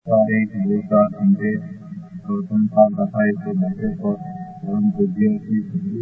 एक देवता संदेश गौतम का कथा के बैठे पर परम पूज्य की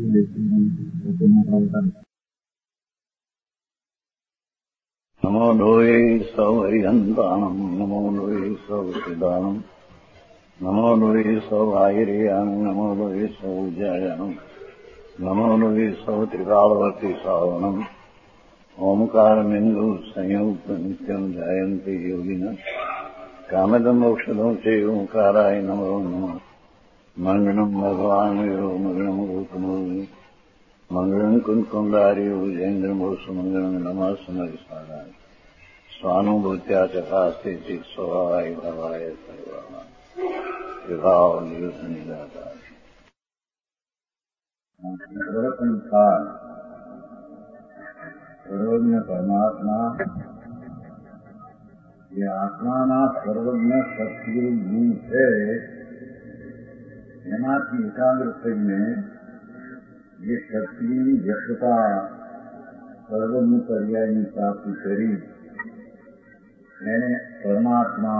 नमो लोये सौहरिहन्ताणम् नमो लोये सौसिदानम् नमो लोये सौभागिर्याम् नमो लोये सौजायाम् नमो लोये सौत्रिकालवती सावनम् ओंकारमिन्दु संयुक्त नित्यम् जायन्ते योगिनः कामदमोक्षदं च ओंकाराय नमो नमः मङ्गलम् भगवान् वीरो मङ्गलम् गौतमो मंगलम कुंकुंडारी उजेन्द्रमोसु मंगलम नमः समरिसाराय स्वानुभूत्या चकास्ते चित स्वभावाय भवाय सर्वाः विभाव नियुद्ध निराकार सर्वज्ञ परमात्मा ये आत्माना सर्वज्ञ सत्गुरु गुण है एनाथी एकाग्र થઈને ये शक्ति व्यक्तता सर्वज्ञ पर्यायની પ્રાપ્તિ કરી એને પરમાત્મા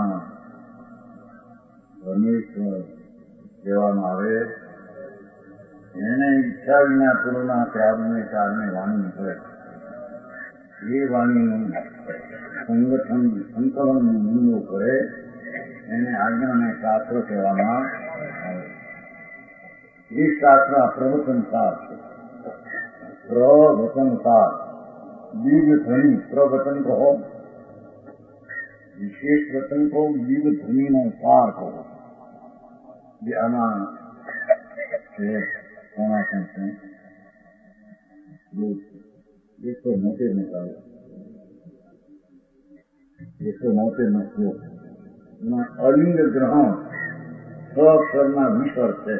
પરમેશ્વર કહેવામાં આવે. એને ઈચ્છા વિના પૂર્ણના ત્યાગને કારણે વાણી નીકળે. એ વાણીનું સંગઠન સંકલન નિર્ણયો કરે એને આજ્ઞાને શાસ્ત્ર કહેવામાં આવે. ये शास्त्र प्रवचन शास्त्र प्रवचन शास्त्र दीर्घ ध्वनि प्रवचन कहो विशेष वचन को दीर्घ ध्वनि नो सार कहो. ये आना से होना सकते हैं. एक तो मोटे निकाले 190 अलिंग ग्रहण स्वक्षरना विसर है.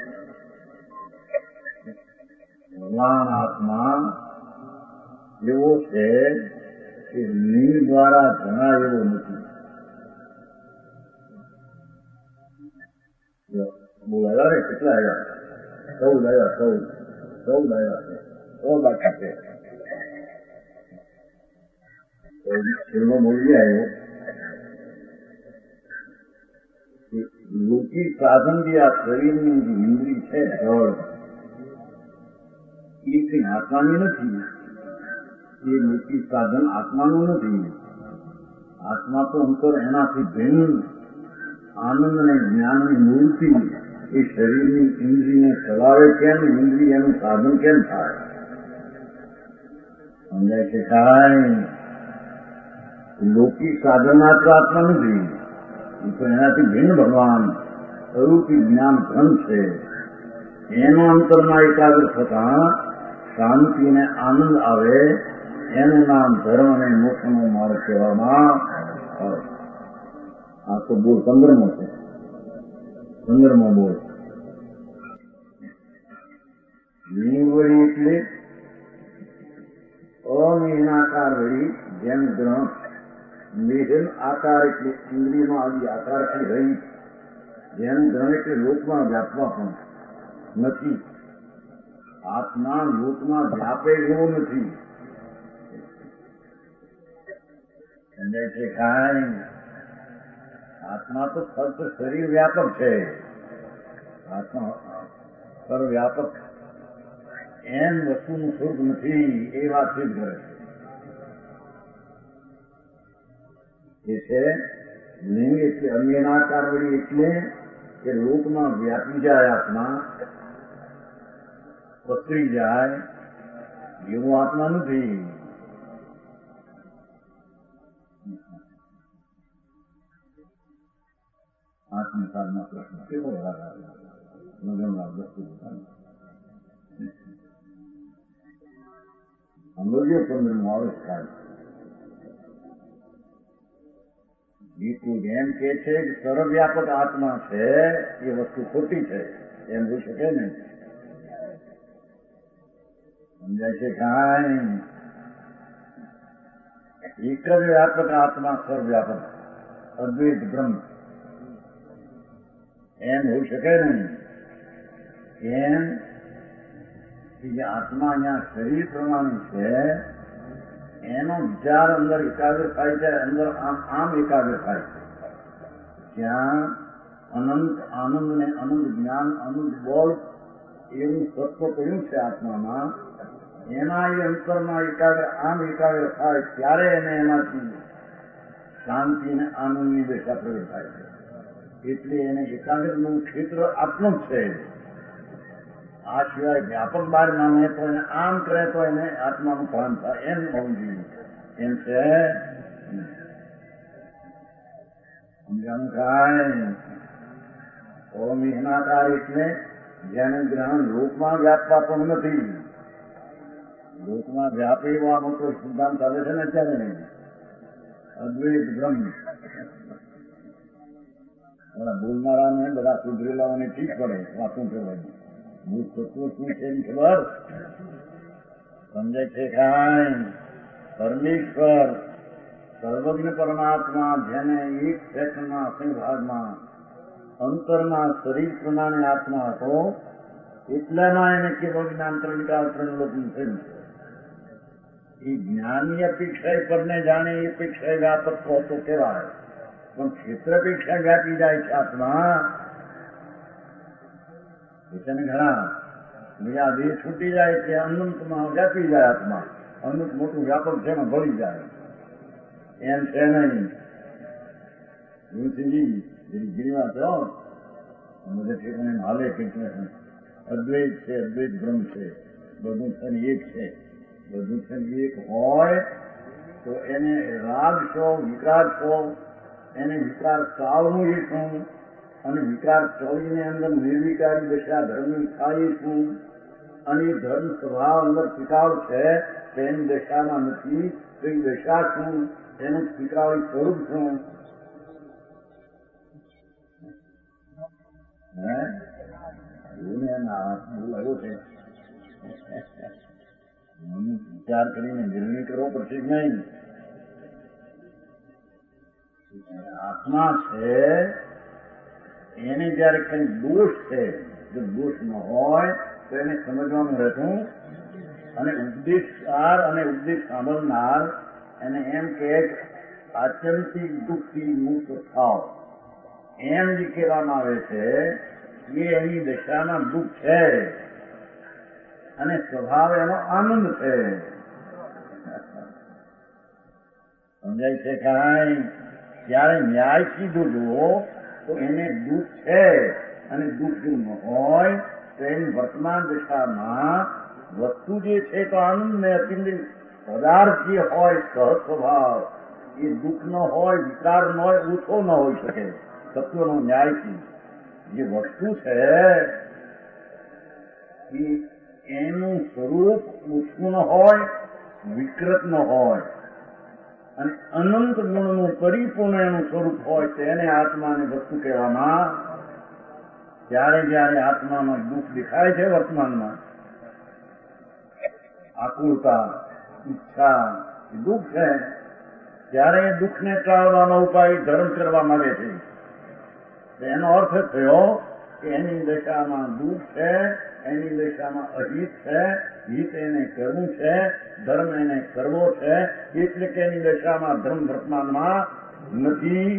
ભગવાન આત્મા એવો છે કે લિંગ દ્વારા જણાવેલો નથી. બોલાયા રે કેટલા આવ્યા? 14 આવ્યા. 14 આવ્યા છે. 100 બાકી છે. છેલ્લો બોલી આવ્યો લૌકિક સાધન જે આ શરીરની જે ઇન્દ્રિય છે જળ એ કઈ આત્માની નથી. એ લૌકિક સાધન આત્માનું નથી. આત્મા તો અંતર એનાથી ભિન્ન આનંદ અને જ્ઞાનની મૂર્તિ એ શરીરની ઇન્દ્રિયને ચલાવે કેમ? ઇન્દ્રિય એનું સાધન કેમ થાય? સમજાય છે કાંઈ? લૌકિક સાધન માત્ર આત્મા નથી. એ તો એનાથી ભિન્ન ભગવાન સ્વરૂપી જ્ઞાન ધન છે. એનો અંતરમાં એકાગ્ર થતા શાંતિ અને આનંદ આવે એનું નામ ધર્મ અને મોક્ષનો માર્ગ કહેવામાં આવે. આ તો બોલ 15મો છે. 15મો બોલ. લિંગ વળી એટલે અનિર્ણાકાર વળી જેમ ગ્રહણ મેઘન આકાર એટલે ઇન્દ્રિયનો આદિ આકારથી રહી જેમ ગ્રહણ એટલે લોકમાં વ્યાપવા પણ નથી. આત્મા લોકમાં વ્યાપે એવો નથી. સમજાય છે કાંઈ? આત્મા તો ફક્ત શરીર વ્યાપક છે. આત્મા સર્વવ્યાપક એમ વસ્તુનું સ્વરૂપ નથી. એ વાત સિદ્ધ કરે છે. એ છે લિંગ એટલે અન્યનાકાર વળી એટલે કે લોકમાં વ્યાપી જાય આત્મા પસરી જાય એવું આત્મા નથી. આત્મસાધના પ્રશ્ન કેવો સમજો 15મો આવે થાય. એમ કે છે કે સર્વવ્યાપક આત્મા છે એ વસ્તુ ખોટી છે એમ હોઈ શકે નહીં. સમજાય છે કાંઈ? એક જ વ્યાપક આત્મા સર્વવ્યાપક અદ્વૈત બ્રહ્મ એમ હોઈ શકે નહીં. એમ કે જે આત્મા અહીંયા શરીર પ્રમાણે છે એનો વિચાર અંદર એકાગ્ર થાય છે. અંદર આમ એકાગ્ર થાય છે. જ્યાં અનંત આનંદ ને અનંત જ્ઞાન અનંત બોલ એવું તત્વ કહ્યું છે આત્મામાં, એમાં એ અંતરમાં એકાગ્ર થાય ત્યારે એને એમાંથી શાંતિ અને આનંદની દશા પ્રગટ થાય છે. એટલે એને એકાગ્રનું ક્ષેત્ર આટલું જ છે. આ સિવાય વ્યાપક બહાર માને તો એને આમ કરે તો એને આત્માનું ભાન થાય એમ હોવું જોઈએ. એમ છે ઓમિહનાકાર એટલે જેને ગ્રહણ લોકમાં વ્યાપવા પણ નથી. લોકમાં વ્યાપે એવો આ મોટો સિદ્ધાંત ચાલે છે ને અત્યારે અદ્વૈત બ્રહ્મ. બોલનારાને બધા સુધરેલાઓને ઠીક પડે વાતું કહેવાય. ભૂત તત્વ શું છે એની ખબર સમજાય છે? કાંઈ પરમેશ્વર સર્વજ્ઞ પરમાત્મા જેને એક સેકન્ડમાં અસંભાગમાં અંતરમાં શરીર પ્રમાણે આત્મા હતો, એટલામાં એને કેવળ જ્ઞાન ત્રણ લોકનું થયું છે. એ જ્ઞાનની અપેક્ષા પરને જાણે એ અપેક્ષા વ્યાપક તો કહેવાય, પણ ક્ષેત્રપેક્ષા વ્યાપી જાય છે આત્મા. છે ને ઘણા બીજા દેહ છૂટી જાય છે, અનંતમાં વ્યાપી જાય આત્મા. અનંત મોટું વ્યાપક છે એમાં ભળી જાય. એમ છે નહીં. ગીરીમાં તો બધે ઠેકાણે હાલે કંઈક અદ્વૈત છે, અદ્વૈત બ્રહ્મ છે, બધું છે ને એક છે. બધું છે ને એક હોય તો એને રાગ છો, વિકાર છો, એને વિકાર ચાલવું એ શું, અને વિકાર ચોવીને અંદર નિર્વિકારી દશા ધર્મની થાય શું, અને એ ધર્મ સ્વભાવ અંદર સ્વીકાર છે તેની દશામાં નથી તો એ દશા શું, એનું સ્વીકારી સ્વરૂપ શું? બોલાયો છે વિચાર કરીને નિર્ણય કરવો પડશે જ નહીં. આત્મા છે એને જયારે કઈ દોષ છે, જો દોષ ન હોય તો એને સમજવાનું રહેતું, અને ઉપદેશકાર અને ઉપદેશ સાંભળનાર એને એમ કે આત્યંતિક દુઃખથી મુક્ત થાવ એમ જે કહેવામાં આવે છે એ એની દશામાં દુઃખ છે અને સ્વભાવ એનો આનંદ છે. સમજાય છે કાંઈ? ત્યારે ન્યાય સીધો જુઓ તો એને દુઃખ છે, અને દુઃખ જો ન હોય તો એની વર્તમાન દશામાં વસ્તુ જે છે તો આનંદ ને અતિલિંગ પદાર્થ જે હોય સહજ સ્વભાવ એ દુઃખ ન હોય, વિકાર ન હોય, ઓછો ન હોઈ શકે. તત્વનો ન્યાયથી જે વસ્તુ છે એનું સ્વરૂપ ઓછું ન હોય, વિકૃત ન હોય, અને અનંત ગુણનું પરિપૂર્ણ એનું સ્વરૂપ હોય તેને આત્માની વસ્તુ કહેવામાં. ત્યારે જયારે આત્મામાં દુઃખ દેખાય છે વર્તમાનમાં, આકુળતા, ઈચ્છા, દુઃખ છે, ત્યારે એ દુઃખને ટાળવાનો ઉપાય ધર્મ કરવા માંગે છે. એનો અર્થ થયો કે એની દશામાં દુઃખ છે, એની દશામાં અહિત છે, હિત એને કરવું છે, ધર્મ એને કરવો છે, એટલે કે એની દશામાં ધર્મ વર્તમાનમાં નથી.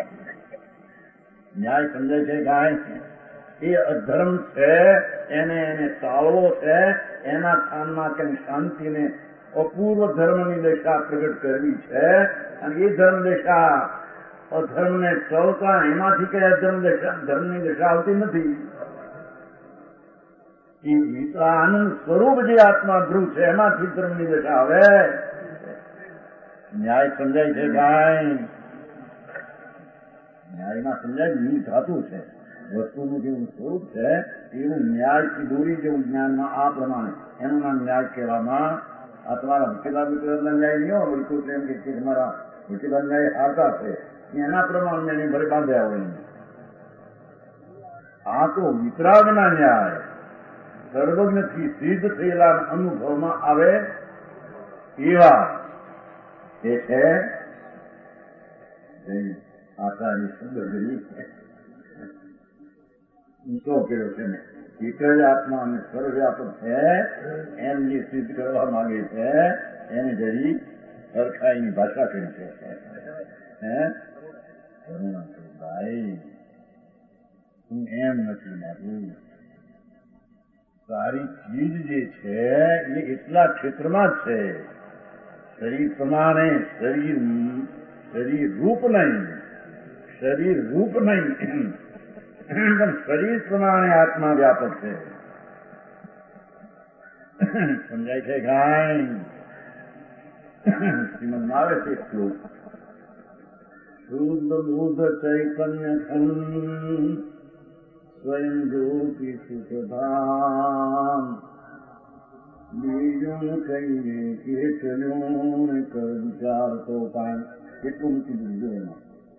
ન્યાય સમજાય છે કાંઈ? એ અધર્મ છે એને ટાળવો છે, એના સ્થાનમાં કંઈ શાંતિને અપૂર્વ ધર્મની દશા પ્રગટ કરવી છે, અને એ ધર્મ દશા અધર્મને ચલતા એમાંથી કઈ ધર્મની દશા આવતી નથી. આનંદ સ્વરૂપ જે આત્મા ધ્રુવ છે એમાંથી ધર્મની દશા આવે. ન્યાય સમજાય છે કાંઈ? ન્યાયમાં સમજાય ની ધાતુ છે, વસ્તુનું જેવું સ્વરૂપ છે એવું ન્યાયથી દોરી જેવું જ્ઞાનમાં આ પ્રમાણે એનું નામ ન્યાય કહેવામાં. આ તમારા વકીલા ન્યાય નહીં હોય, બિલકુલ એમ કે તમારા વકીલા ન્યાય હારતા છે એના પ્રમાણે એની ભરે બાંધ્યા હોય. આ તો વિતરાગના ન્યાય સર્વજ્ઞથી સિદ્ધ થયેલા અનુભવમાં આવે એવા એ છે. આચાર્ય શબ્દ ઊંચો કર્યો છે ને, એક જ આત્મા અને સર્વવ્યાપક છે એમ જે સિદ્ધ કરવા માંગે છે એને જરી સરખાઈની ભાષા કરી છે. ભાઈ એમ નથી મારું. સારી ચીજ જે છે એ એટલા ક્ષેત્રમાં જ છે. શરીર પ્રમાણે શરીર રૂપ નહીં, પણ શરીર પ્રમાણે આત્મા વ્યાપક છે. સમજાય છે કાંઈ? શ્રીમદ આવે છે શ્લોક, શુદ્ધ બુદ્ધ ચૈતન્ય સ્વયં જ્યોતિ સુખધામ બીજું કહીએ કેટલું કર વિચાર તો કાંઈ કેટલું કીધું એમાં.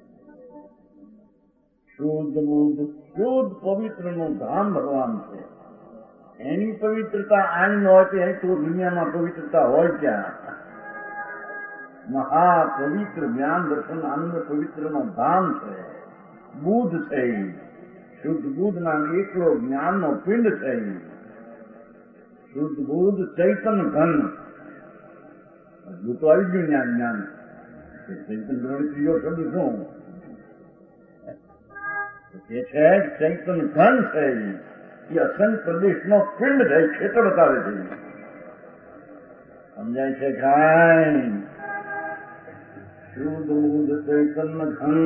શુદ્ધ બુદ્ધ, શુદ્ધ પવિત્રનું ધામ ભગવાન છે. એની પવિત્રતા આની ન હોય તો એની તો દુનિયામાં પવિત્રતા હોય ક્યાં? મહાપવિત્ર જ્ઞાન દર્શન આનંદ પવિત્રનો ધામ છે. બુદ્ધ છે, શુદ્ધ બુદ્ધ નામ એકલો જ્ઞાનનો પિંડ છે. શુદ્ધ બુદ્ધ ચૈતન ઘન, હજુ તો આવી ગયું જ્ઞાન. ચૈતન ઘન ત્રીજો શબ્દ શું? એ છે ચૈતન ઘન છે. એ અસંખ્ય પ્રદેશનો પિંડ છે, ક્ષેત્ર બતાવે છે. સમજાય છે કાંઈ? શુદ્ધ બુદ્ધ ચૈતન ઘન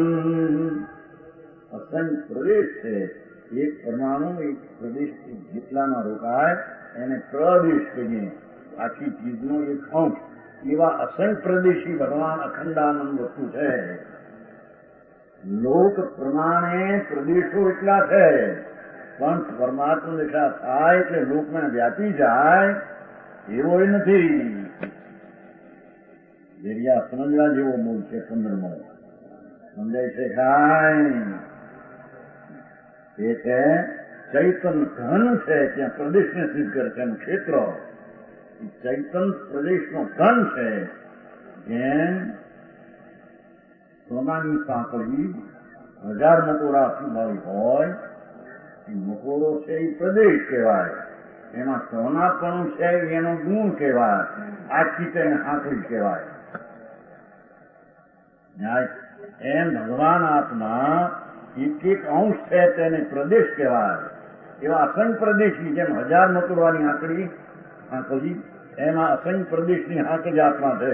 અસંખ્ય પ્રદેશ છે. એક પરમાણુ એક પ્રદેશ જેટલામાં રોકાય એને પ્રદેશ કહીએ. આખી ચીજનો એક અંશ. એવા અસંખ્ય પ્રદેશી ભગવાન અખંડાનંદ વસ્તુ છે. લોક પ્રમાણે પ્રદેશો એટલા છે, પણ પરમાત્મા દિશા થાય એટલે લોકમાં વ્યાપી જાય એવો એ નથી. જેરિયા સમજવા જેવો મૂળ છે 15મો. સમજાય છે કાંઈ? એ છે ચૈતન ઘન છે, ત્યાં પ્રદેશને સિદ્ધ કરે છે. એનું ક્ષેત્ર ચૈતન પ્રદેશનો ઘન છે. જેમ સોનાની સાંકળી 1000 મકોડાથી વાળી હોય, એ મકોડો છે એ પ્રદેશ કહેવાય. એમાં સોનાપણું છે એનો ગુણ કહેવાય. આખી તેને સાંકળી કહેવાય. એમ ભગવાન આત્મા એક એક અંશ છે તેને પ્રદેશ કહેવાય. એવા અસંખ્ય પ્રદેશની જેમ 1000 મકોડવાની આંકડી એમાં અસંખ્ય પ્રદેશની આંકડી આત્મા છે.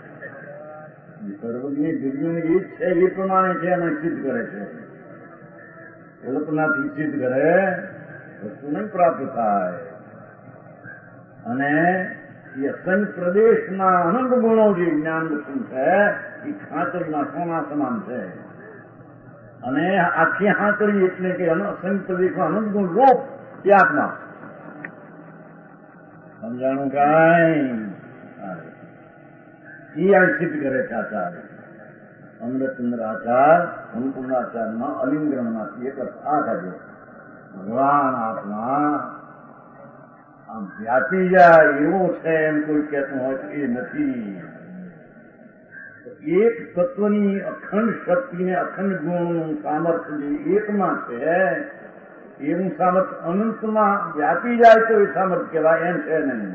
સર્વજ્ઞ દુર્ગુણ એ જ છે, એ પ્રમાણે છે એને સિદ્ધ કરે છે. કલ્પનાથી સિદ્ધ કરે વસ્તુ નહીં પ્રાપ્ત થાય. અને એ અસંખ્ય પ્રદેશના અનંત ગુણો જે જ્ઞાન દર્શન છે એ ખાંચડીમાં સોના સમાન છે. અને આખી હાંકડી એટલે કે અસંખ્ય પ્રદેશમાં અનંત ગુણ રૂપ એ આત્મા. સમજાણું કાંઈ? એ આ સિદ્ધ કરે છે આચાર્ય અમૃતચંદ્ર આચાર્ય અન્નપૂર્ણાચાર્યમાં અલિંગરણમાંથી એક આ કાઢ્યો. ભગવાન આત્મા આમ વ્યાપી જાય એવો છે એમ કોઈ કહેતું હોય તો એ નથી. એક તત્વની અખંડ શક્તિને અખંડ ગુણનું સામર્થ્ય જે એકમાં છે એવું સામર્થ્ય અનંતમાં વ્યાપી જાય તો એ સામર્થ્ય કહેવાય. એમ છે નહીં.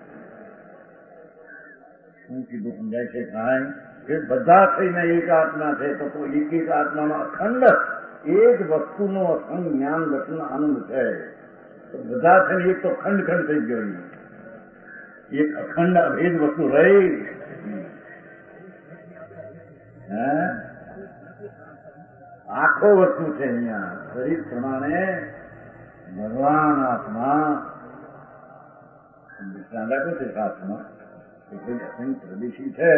શું કીધું સમજાય છે કાંઈ? એ બધા થઈને એક આત્મા છે તો એક એક આત્મામાં અખંડ એક વસ્તુનો અખંડ જ્ઞાન દર્શન આનંદ છે. તો બધા થઈને એક તો ખંડ ખંડ થઈ ગયો. એક અખંડ અભેદ વસ્તુ રહી. આખો વસ્તુ છે અહીંયા શરીર પ્રમાણે ભગવાન આત્મા દૃષ્ટાંત આપ્યું છે શાસ્ત્રમાં. અસંખ્ય પ્રદેશી છે.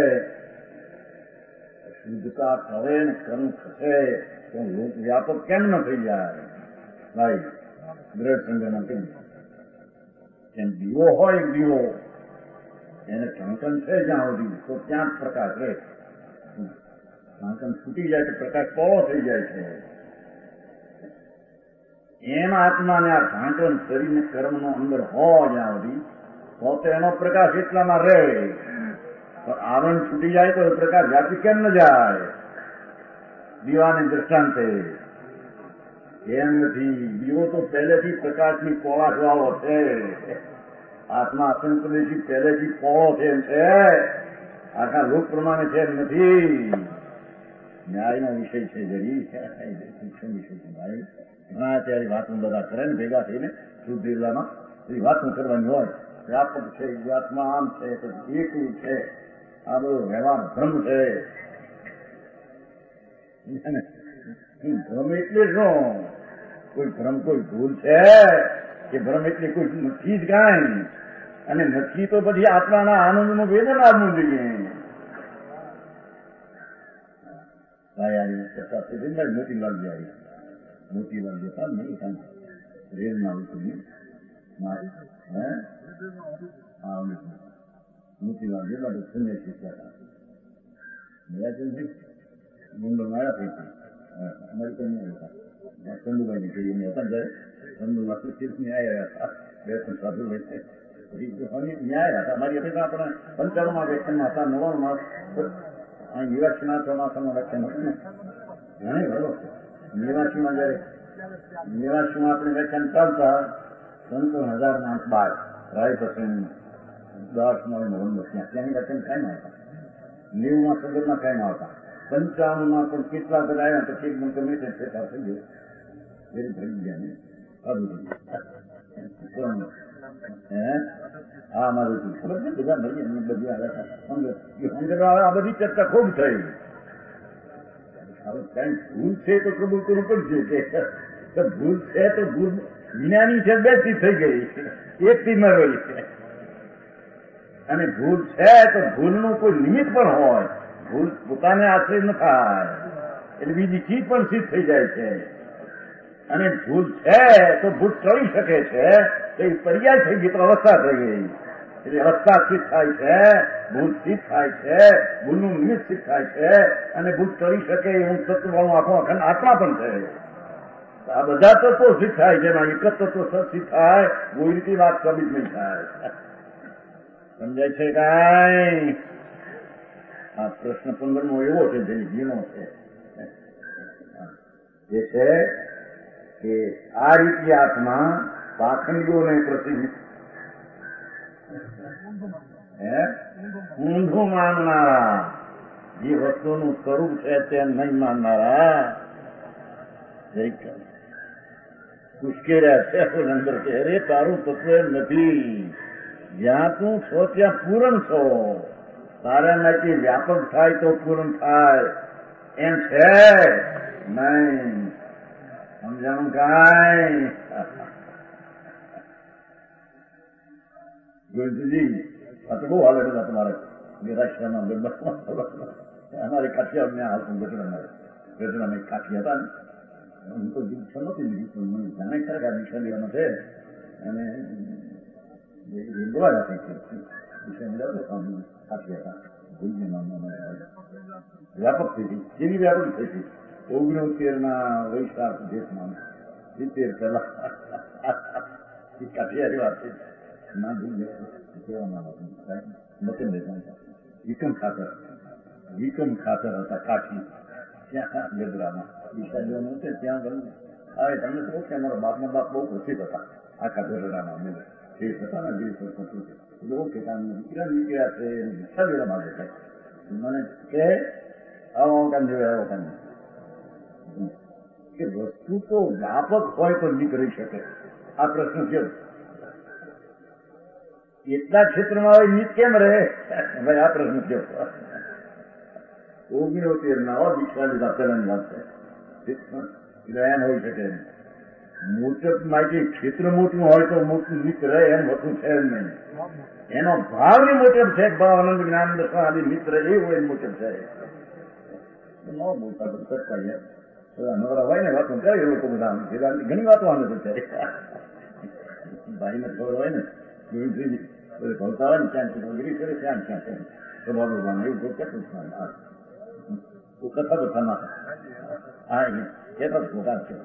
શુદ્ધતા કરે ને કર્મ થશે તો લોક વ્યાપક કેમ ન થઈ જાય? ભાઈ દ્રઢ સંગ્રહ કેમ? જેમ દીવો હોય દીવો એને ઢાંકણ છે જ્યાં સુધી તો ત્યાં જ પ્રકાશ રહે. ઢાંકણ છૂટી જાય તો પ્રકાશ પોળો થઈ જાય છે. એમ આત્માને આ ઢાંકણ શરીરને કર્મનો અંદર હોય જ્યાં સુધી તો એનો પ્રકાશ એટલામાં રહે. પણ આવરણ છૂટી જાય તો એ પ્રકાશ વ્યાપી કેમ ન જાય? દીવાને દ્રષ્ટાંતે એમ નથી. દીવો તો પહેલેથી પ્રકાશની પોળાશ વાળો છે. આત્મા અસંપ્રદેશી પહેલેથી પોળો છે એમ છે. આખા લોક પ્રમાણે છે એમ નથી. કાયનો વિષય છે જરી શિક્ષણ વિષય છે ભાઈ. ઘણા અત્યારે વાતો બધા કરે ને ભેગા થઈને શુદ્ધ જિલ્લામાં એ વાતો કરવાની હોય. વ્યાપક છે, આત્મા આમ છે, પછી એકલું છે, આ બધો વ્યવહાર ભ્રમ છે. ભ્રમ એટલે શું? કોઈ ભ્રમ કોઈ ભૂલ છે કે ભ્રમ એટલે કોઈ નથી જ કાંઈ? અને નથી તો પછી આત્માના આનંદનું વેદન આવવું જોઈએ. મોતીલાલજી આવી, મોતીલાલજી હતા નહીં રેલમાં મોતીલાલજી બધા સંન્યાસી હતા. મુંબઈમાં આવ્યા અમેરિકન હતા ચંદુભાઈની પેઢી હતા જયારે ચંદુમાં તીર્થની આવ્યા હતા. બે ત્રણ સાધુ લઈને ન્યાય હતા. અમારી અપેક્ષા આપણે 55માં વ્યાખ્યાનમાં હતા, 99માં નિવાસીના ચોમાસામાં વ્યાખ્યાન હતું ને ઘણી બરોબર છે. નિવાસીમાં જયારે નિવાસીમાં આપણે વ્યાખ્યાન ચાલતા 2012 રાય પસંદ 10 નવેમ્બર ત્યાંની વ્યાખ્યાન કાંઈ ના હતા. 90માં સંદર્ભમાં કાંઈ ના હતા. 55માં પણ કેટલા બધા આવ્યા પછી એકદમ કમિટેડ થતા થઈ ગયો વેરી થઈ ગયા ને હા મારું ખબર છે બધા મળીએ બધી આવ્યા. આ બધી ચર્ચા ખૂબ થઈ. હવે કઈ ભૂલ છે તો કબૂલ કરવું પડશે કે ભૂલ છે તો ભૂલ જ્ઞાની છે બેથી થઈ ગઈ એકથી ન રહી છે. અને ભૂલ છે તો ભૂલનું કોઈ નિમિત્ત પણ હોય. ભૂલ પોતાને આશ્રય ન થાય એટલે બીજી ચીજ પણ સિદ્ધ થઈ જાય છે. અને ભૂલ છે તો ભૂલ ટળી શકે છે તો એ પર્યાય થઈ ગઈ તો અવસ્થા થઈ ગઈ. એટલે અવસ્થા સિદ્ધ થાય છે, ભૂલ સિદ્ધ થાય છે, ભૂલનું નિમિત્ત સિદ્ધ થાય છે અને ભૂલ ટળી શકે એવું તત્વવાળું આખો અખંડ આત્મા પણ છે. આ બધા તત્વો સિદ્ધ થાય છે. એમાં એક જ તત્વ સિદ્ધ થાય કોઈ રીતે વાત કબી જ નહીં થાય. સમજાય છે કાંઈ? આ પ્રશ્ન 15મો એવો છે જેની જીનો છે એ છે કે આ રીતે આત્મા પાખંડીઓને પ્રતિ ઊંધું માનનારા, જે વસ્તુનું સ્વરૂપ છે તે નહીં માનનારા ઉશ્કેર્યા છે. અંદર છે અરે તારું તત્વ નથી. જ્યાં તું છો ત્યાં પૂરણ છો. તારામાંથી વ્યાપક થાય તો પૂર્ણ થાય એમ છે નહીં. સમજાણું કાંઈ? ગોવિંદજી આ તો બહુ હાલે બધા તમારે નિરાશ્રામાં અમારી કાઠિયા મેં હાલતું ગઢડામાં કાઠી હતા ને હું તો દીક્ષા નહોતી લીધી પણ મને જાણે ખરે આ દીક્ષા લેવામાં છે અને બોલાયા થઈ છે દીક્ષા મેળવતો કાઠી હતા વ્યાપક થઈ ગઈ. કેવી વ્યાપક થઈ ગઈ? 69 વૈશાખ જેઠમાં 70 પહેલા કાઠિયાની વાત થઈ. ના ભૂલ વિકમ ખાતર હતા કાઠી ત્યાં ગજરામાં દિશાજીઓનું છે ત્યાં ગયું. હવે તમને કહો કે અમારા બાપના બાપ બહુ પ્રસિદ્ધ હતા આખા ગજરામાં મેં જે હતા ને એટલે ઓકે દીકરા નીકળ્યા છે દિશા લેવા માંગે છે. મને કે આવો કામ જોયે આવો કામ કે વસ્તુ તો વ્યાપક હોય તો નીકળી શકે. આ પ્રશ્ન છે એટલા ક્ષેત્રમાં હોય નીત કેમ રહે? ભાઈ આ પ્રશ્ન છે. 69 દીક્ષા લીધા પહેલાની વાત છે. એમ હોઈ શકે મોટપ માટે ક્ષેત્ર મોટું હોય તો મોટું નીત રહે એમ હોતું છે જ નહીં. એનો ભાવની મોટપ છે. ભાવ આનંદ જ્ઞાન દર્શન આદિ મિત્ર એ હોય મોટપ છે. ન બોલતા કરતા નવરા હોય ને વાતો કરે એ લોકો બધા ઘણી વાતો આને તો છે. ભાઈને ખબર હોય ને ભવતા હોય ને ત્યાં ગીરી કરે ત્યાં ક્યાં છે સ્વભાવ ભગવાન એવું તો કેટલું કથા બથા ના હા કેટલા પોતા છે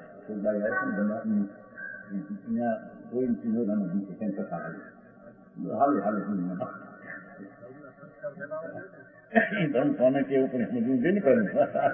કોઈ કથા હાલે હાલે ધર્મ કોને કેવું પણ સમજવું જોઈએ ને કર્યું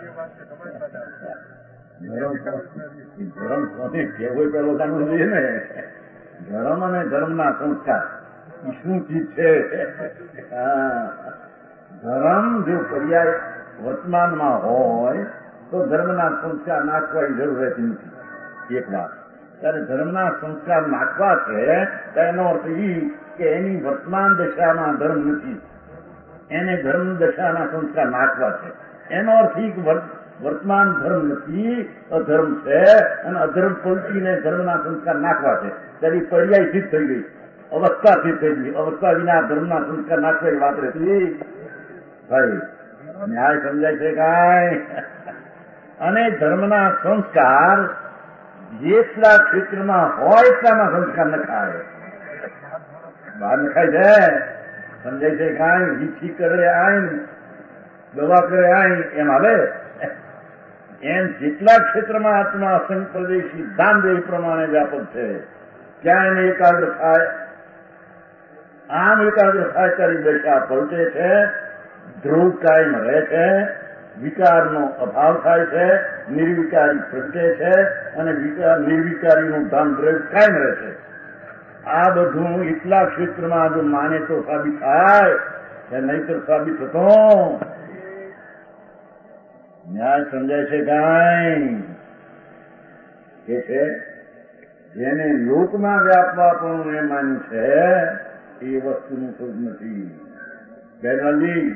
ધર્મ કોને કેવું પેલો જાણવું જોઈએ ને. ધર્મ અને ધર્મના સંસ્કાર શું ચીજ છે? ધર્મ જો પર્યાય વર્તમાનમાં હોય તો ધર્મના સંસ્કાર નાખવાની જરૂર રહેતી નથી. એક વાત, ત્યારે ધર્મના સંસ્કાર નાખવા છે તો એનો અર્થ એ કે એની વર્તમાન દશામાં ધર્મ નથી, એને ધર્મ દશાના સંસ્કાર નાખવા છે. એનો અર્થ એ કે વર્તમાન ધર્મ નથી, અધર્મ છે, અને અધર્મ પલટીને ધર્મના સંસ્કાર નાખવા છે. ત્યારે પર્યાય સિદ્ધ થઈ ગઈ, અવસ્થા સિદ્ધ થઈ ગઈ. અવસ્થા વિના ધર્મના સંસ્કાર નાખવાની વાત રહેતી ભાઈ. ન્યાય સમજાય છે કાંઈ? અને ધર્મના સંસ્કાર જેટલા ક્ષેત્રમાં હોય એટલામાં સંસ્કાર નખાય, બહાર નખાય છે. સમજાય છે કાંઈ? વીછી કરે આય, દવા કરે આય, એમ હાલે. એમ જેટલા ક્ષેત્રમાં આત્મા અસંગ પ્રદેશી દાન દે પ્રમાણે વ્યાપક છે, ક્યાં એને એકાગ્ર થાય, આમ એકાગ્ર થાય ત્યારે દશા પલટે છે, ધ્રુવ કાયમ રહે છે, વિકારનો અભાવ થાય છે, નિર્વિકારી પ્રગટે છે, અને નિર્વિકારીનું ધામ દ્રવ્ય કાયમ રહે છે. આ બધું એટલા ક્ષેત્રમાં જો માને તો સાબિત થાય, નહીતર સાબિત થતો. ન્યાય સમજાય છે કાંઈ? કે છે જેને લોકમાં વ્યાપવા પણ એ માન્યું છે એ વસ્તુનું સુખ નથી. બેનજી,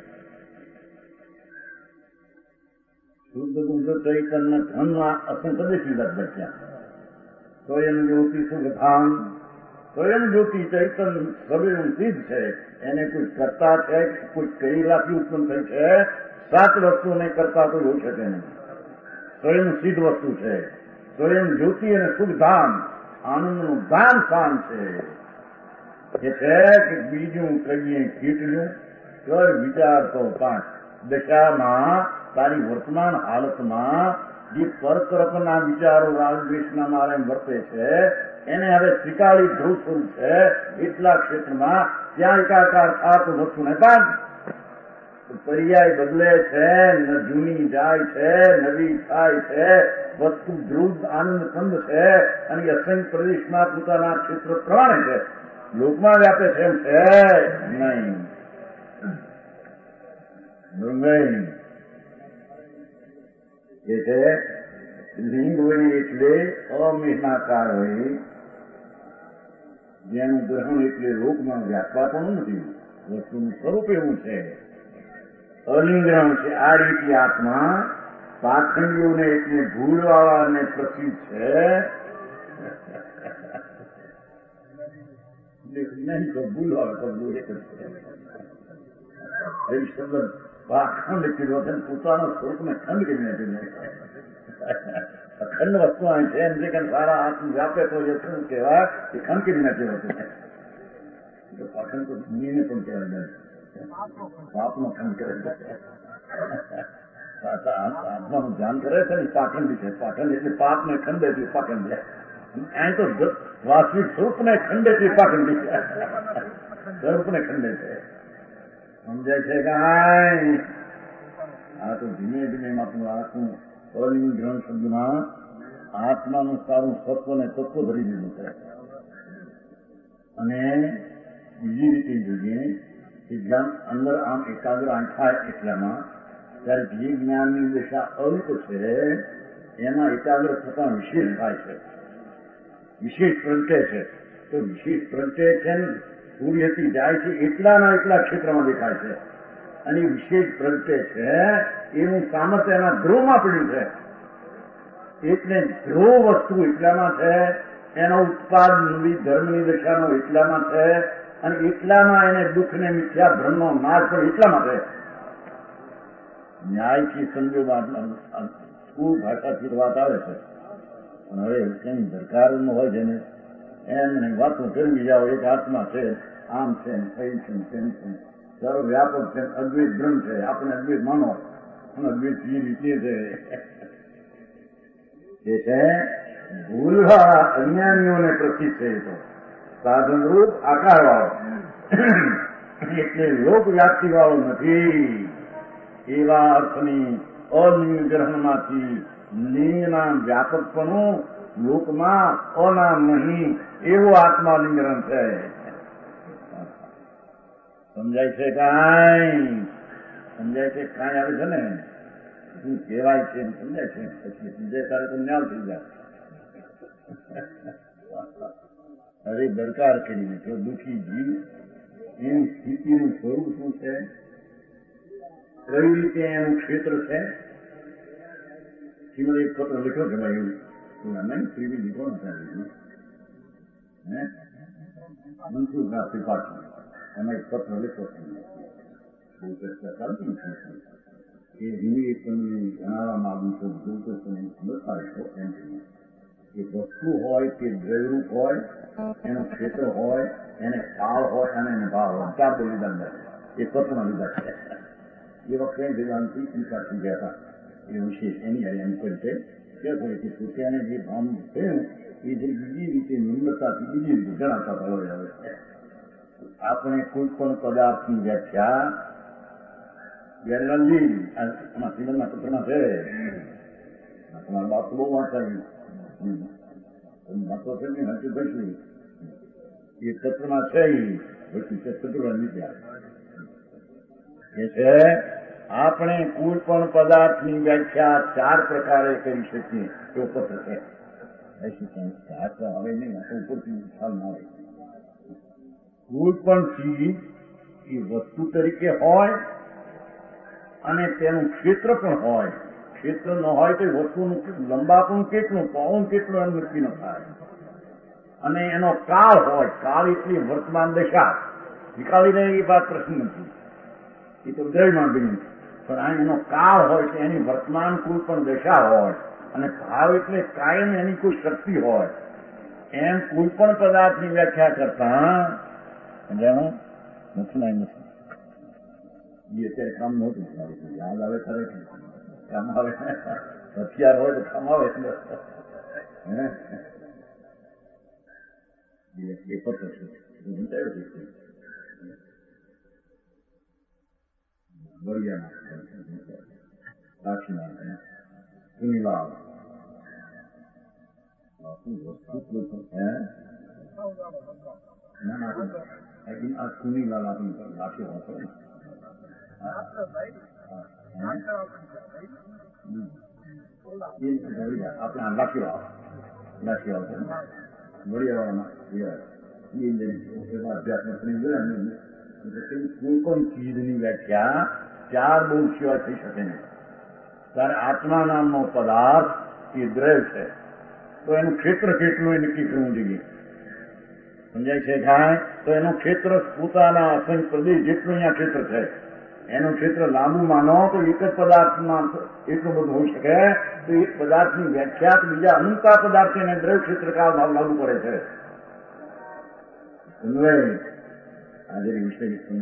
શુદ્ધ બુદ્ધ ચૈતન્ય ધનમાં અસંકદેશી લગ્ન સ્વયં જ્યોતિ સુખધામ, સ્વયં જ્યોતિ ચૈતન્ય સબેનું સિદ્ધ છે. એને કોઈ કરતા છે, કોઈ કરેલાથી ઉત્પન્ન થઈ છે. 7 વસ્તુને કરતા તો હોઈ શકે નહીં. સ્વયં સિદ્ધ વસ્તુ છે. સ્વયં જ્યોતિ અને સુખધામ, આનંદનું ધામ સ્થાન છે. એ છે કે બીજું કહીએ કેટલું કર વિચાર તો 5 દશામાં તારી વર્તમાન હાલતમાં જે પરકલ્પના વિચારો રાગદ્વેષના મારે વર્તે છે એને હવે સ્વીકારી ધ્રુવ સ્વરૂપ છે. એટલા ક્ષેત્રમાં ત્યાં એકાકાર થાતું વસ્તુને બાદ પર્યાય બદલે છે, જૂની જાય છે, નવી થાય છે. વસ્તુ ધ્રુવ આનંદ કંદ છે અને અસંગ પ્રદેશમાં પોતાના ક્ષેત્ર પ્રમાણે છે. લોકમાં વ્યાપે છે એમ છે નહીં. એ છે લિંગ હોય એટલે અમેહનાકાર હોય, જેનું ગ્રહણ એટલે લોકમાં વ્યાપવા પણ નથી. વસ્તુનું સ્વરૂપ એવું છે, અલિંગ્રહણ છે. આ રીતે આત્મા પાખંડીઓને એટલે ભૂલવાળાને પ્રસિદ્ધ છે. નહીં તો ભૂલવાળા તો ભૂલ એક જ છે. શબ્દ પાખંડ કીધો છે, પોતાના સ્વરૂપને ખંડ કરી નાખ્યું. અખંડ વસ્તુ અહીં છે એમ છે કે સારા આત્મ વ્યાપે તો જે શું કહેવાય એ ખંડ કરી નાખ્યું હતું. પાખંડ તો ભૂમિને પણ કહેવાય, પાપનો ખંડ કરે. આત્માનું ધ્યાન કરે છે ને પાખંડી છે. પાખંડ એટલે પાપને ખંડ એટલે પાખંડ. અહીં તો વાસ્તવિક સ્વરૂપને ખંડ એટલે પાખંડી છે. સ્વરૂપને ખંડે છે. સમજાય છે કાંઈ? આ તો ધીમે ધીમે આપણું આત્મનું અલિંગ ગ્રહણ શબ્દમાં આત્માનું સારું સત્વ ને તત્વ ધરી દીધું છે. અને બીજી રીતે જોઈએ કે જ્યાં અંદર આમ એકાગ્ર થાય એટલામાં ત્યારે જે જ્ઞાનની દશા અલ્પ છે એમાં એકાગ્ર થતા વિશેષ થાય છે, વિશેષ પ્રગટે છે. તો વિશેષ પ્રગટે છે ને સૂર્યથી જાય છે એટલાના એટલા ક્ષેત્રમાં દેખાય છે. અને વિશેષ પ્રગટે છે એવું સામર્થ્ય એના ધ્રુવમાં પડ્યું છે. એટલે ધ્રુવ વસ્તુ એટલામાં છે, એનો ઉત્પાદ નવી ધર્મની દશાનો એટલામાં છે, અને એટલામાં એને દુઃખને મિથ્યા ભ્રમનો નાશ પણ એટલામાં છે. ન્યાયથી સંજોગમાં ખૂબ ભાષાથી વાત આવે છે, પણ હવે કઈ દરકારનું હોય છે ને એમને વાતો કરવી જાઓ. એક આત્મા છે, આમ છે, કઈ છે, તેમ છે, સર્વ વ્યાપક છે, અદ્વૈત બ્રહ્મ છે. આપણે અદ્વૈત માનો અને અદ્વૈત એ રીતે છે. એ છે ભૂલવાળા અજ્ઞાનીઓને પ્રસિદ્ધ છે. તો સાધન રૂપ આકાર વાળો એટલે લોક વ્યાપ્તિ વાળો નથી. એવા અર્થની અલિંગ ગ્રહણમાંથી લિંગના વ્યાપકપણું લોકમાં અનામ નહીં એવું આત્માલિંગરણ છે. સમજાય છે કાંઈ? સમજાય છે કાંઈ આવે છે ને શું કહેવાય છે એમ સમજાય છે. પછી સમજાય તારે તો ન્યાલ થઈ જાય. અરે દરકાર કરીને જો દુઃખી જીવ એની સ્થિતિનું સ્વરૂપ શું છે, કઈ રીતે એનું ક્ષેત્ર છે. શ્રીમદ એક પત્ર લખ્યો છે ભાઈ એવું નહીં શ્રીજી કોણ હતા મનસુખના ત્રિપાઠી એમાં એક પત્ર લખ્યો છે. બહુ ચર્ચા ચાલતી નથી એ હિન્દી તમને જણાવવા માંગુ છું જો તો તમે બતાવશો એમ એ વસ્તુ હોય કે દ્રવ્યરૂપ હોય એનું ક્ષેત્ર હોય એને કાળ હોય અને એને ભાવ હોય ચાર તો લીધા એ પત્રમાં લીધા છે. એ વખતે વેદાંતિ ત્રિપાઠી ગયા હતા એ વિશેષ એની હારે એમ કરી છે કે પોતાને જે ભાન થયું એ જે બીજી રીતે નિમ્રતાથી બીજી રીતે જણાવતા હવે આવે છે. આપણે કોઈ પણ પદાર્થની વ્યાખ્યા શ્રીમદના પત્રમાં છે. તમારા બાપ બહુ વાંચાયું વાંચો છે ને હજુ ભાઈ એ પત્રમાં છે એ છે આપણે કોઈ પણ પદાર્થની વ્યાખ્યા ચાર પ્રકારે કરી શકીએ એવો પત્ર છે. હવે નહીં ઉપરથી ખ્યાલ ના આવે. કોઈ પણ ચીજ એ વસ્તુ તરીકે હોય અને તેનું ક્ષેત્ર પણ હોય. ક્ષેત્ર ન હોય તો વસ્તુનું લંબાપણ કેટલું પવન કેટલું એમ નક્કી ન થાય. અને એનો કાળ હોય. કાળ એટલી વર્તમાન દશા નીકાળી રહે એ વાત પ્રશ્ન નથી, એ તો દ્રવ્યમાન બન્યું છે. પણ આ એનો કાળ હોય કે એની વર્તમાન કોઈ પણ દશા હોય અને ભાવ એટલે કાયમ એની કોઈ શક્તિ હોય. એમ કોઈ પણ પદાર્થની વ્યાખ્યા કરતા સમજાણું નથી નથી. એ અત્યારે કામ નહોતું યાદ આવે ખરે કામ આવે. હથિયાર હોય તો કામ આવે. એ પત્ર છે સુનીલાલ આ સુનીલાલ આપણી રાખ્યો હતો ને આપણે આ લાખ્યો આવતો કોઈ પણ ચીજની વ્યાખ્યા ચાર બહુ સિવાય થઈ શકે નહીં. ત્યારે આત્મા નામનો પદાર્થ એ દ્રવ્ય છે તો એનું ક્ષેત્ર કેટલું એ નક્કી કરવું જોઈએ. સમજાય છે કાંઈ? તો એનું ક્ષેત્ર પોતાના અસંખ્ય પ્રદેશ જેટલું અહીંયા ક્ષેત્ર છે એનું ક્ષેત્ર લાંબુ માનો તો એક જ પદાર્થમાં એટલું બધું હોઈ શકે. તો એક પદાર્થની વ્યાખ્યા બીજા અનંતા પદાર્થ એને દ્રવ્ય ક્ષેત્રકાળ ભાવ લાગુ પડે છે. આજે વિષય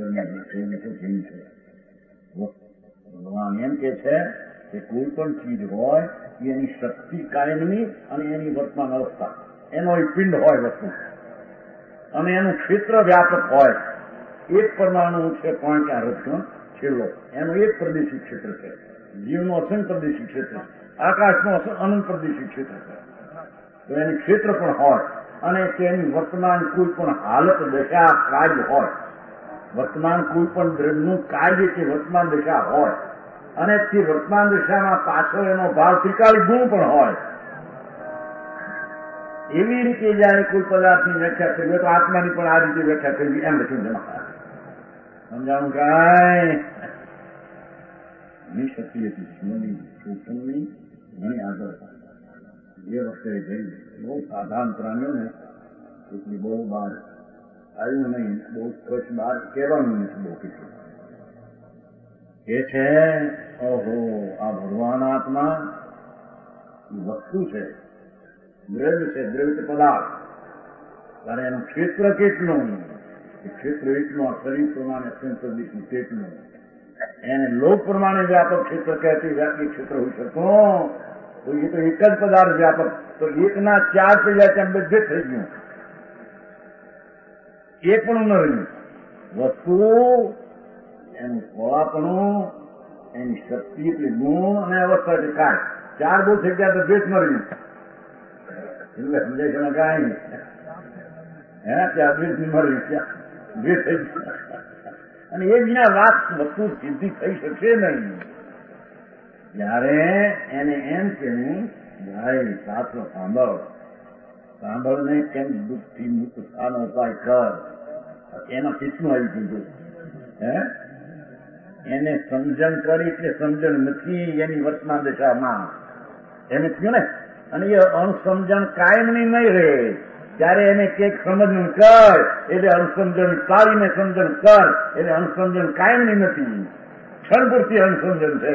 ભગવાન એમ કે છે કે કોઈ પણ ચીજ હોય એની શક્તિ કાયમની અને એની વર્તમાન અવસ્થા એનો એક પિંડ હોય વસ્તુ અને એનું ક્ષેત્ર વ્યાપક હોય. એક પરમાણુ છે પોઈન્ટ આ રથનો છેલ્લો એનો એક પ્રદેશી ક્ષેત્ર છે. જીવનું અસંખ્ય પ્રદેશી ક્ષેત્ર, આકાશનું અનંત પ્રદેશી ક્ષેત્ર છે. તો એનું ક્ષેત્ર પણ હોય અને તેની વર્તમાન કોઈ પણ હાલત દશા કાર્ય હોય. વર્તમાન કોઈ પણ દ્રવ્યનું કાર્ય કે વર્તમાન દશા હોય અને તે વર્તમાન દશામાં પાછો એનો ભાવ ત્રિકાળી ગુણ પણ હોય. એવી રીતે જયારે કોઈ પદાર્થની વ્યાખ્યા કરવી તો આત્માની પણ આ રીતે વ્યાખ્યા કરવી એમ લખ્યું જમા સમજાણું કાંઈ ઘણી શક્તિ હતી શિવની શોષણની ઘણી આગળ એ વખતે જઈ બહુ સાધારણ પ્રાણીઓને એટલી બહુ બહાર આવ્યું નહીં, બહુ સ્વચ્છ બહાર કહેવાનું નથી બહુ કેટલું એ છે. ઓહો આ ભગવાન આત્મા વસ્તુ છે, દ્રવ્ય છે, દ્રવ્ય પદાર્થ. ત્યારે એનું ક્ષેત્ર કેટલું? ક્ષેત્ર એટલું આ શરીર પ્રમાણે સંસદીશું તેટલું એને લોક પ્રમાણે વ્યાપક ક્ષેત્ર કહેતી વ્યાપક ક્ષેત્ર હોઈ શકો તો એ તો એક જ પદાર્થ વ્યાપક. તો એકના ચાર થઈ જાય તેમ બધે થઈ ગયું. એ પણ ન રહ્યું. વસ્તુ એનું થોડાપણું એની શક્તિ એટલી ગુણ અને અવસ્થા એટલે કાંઈ ચાર બહુ થઈ ગયા તો ભેટ ન રહ્યું. એટલે સમજાય છે કાંઈ હે ત્યાં દ્વેષ ની મળી ત્યાં દ્વેષ થઈ ગયું અને એ વિના વાત વસ્તુ સિદ્ધિ થઈ શકશે નહીં. ત્યારે એને એમ કહેવું, ભાઈ શાસ્ત્ર સાંભળને કેમ દુઃખથી મુક્ત થવાનો ઉપાય કર. એમાં કેટલું આવી ગયું હે? એને સમજણ કરી એટલે સમજણ નથી એની વર્તમાન દશામાં, એમ થયું ને. અને એ અણસમજણ કાયમની નહીં રહે. ત્યારે એને કંઈક સમજણ કર એટલે અણસમજણ પાડીને સમજણ કર એટલે અણસમજણ કાયમની નથી, ક્ષણ પૂરતી અણસમજણ છે.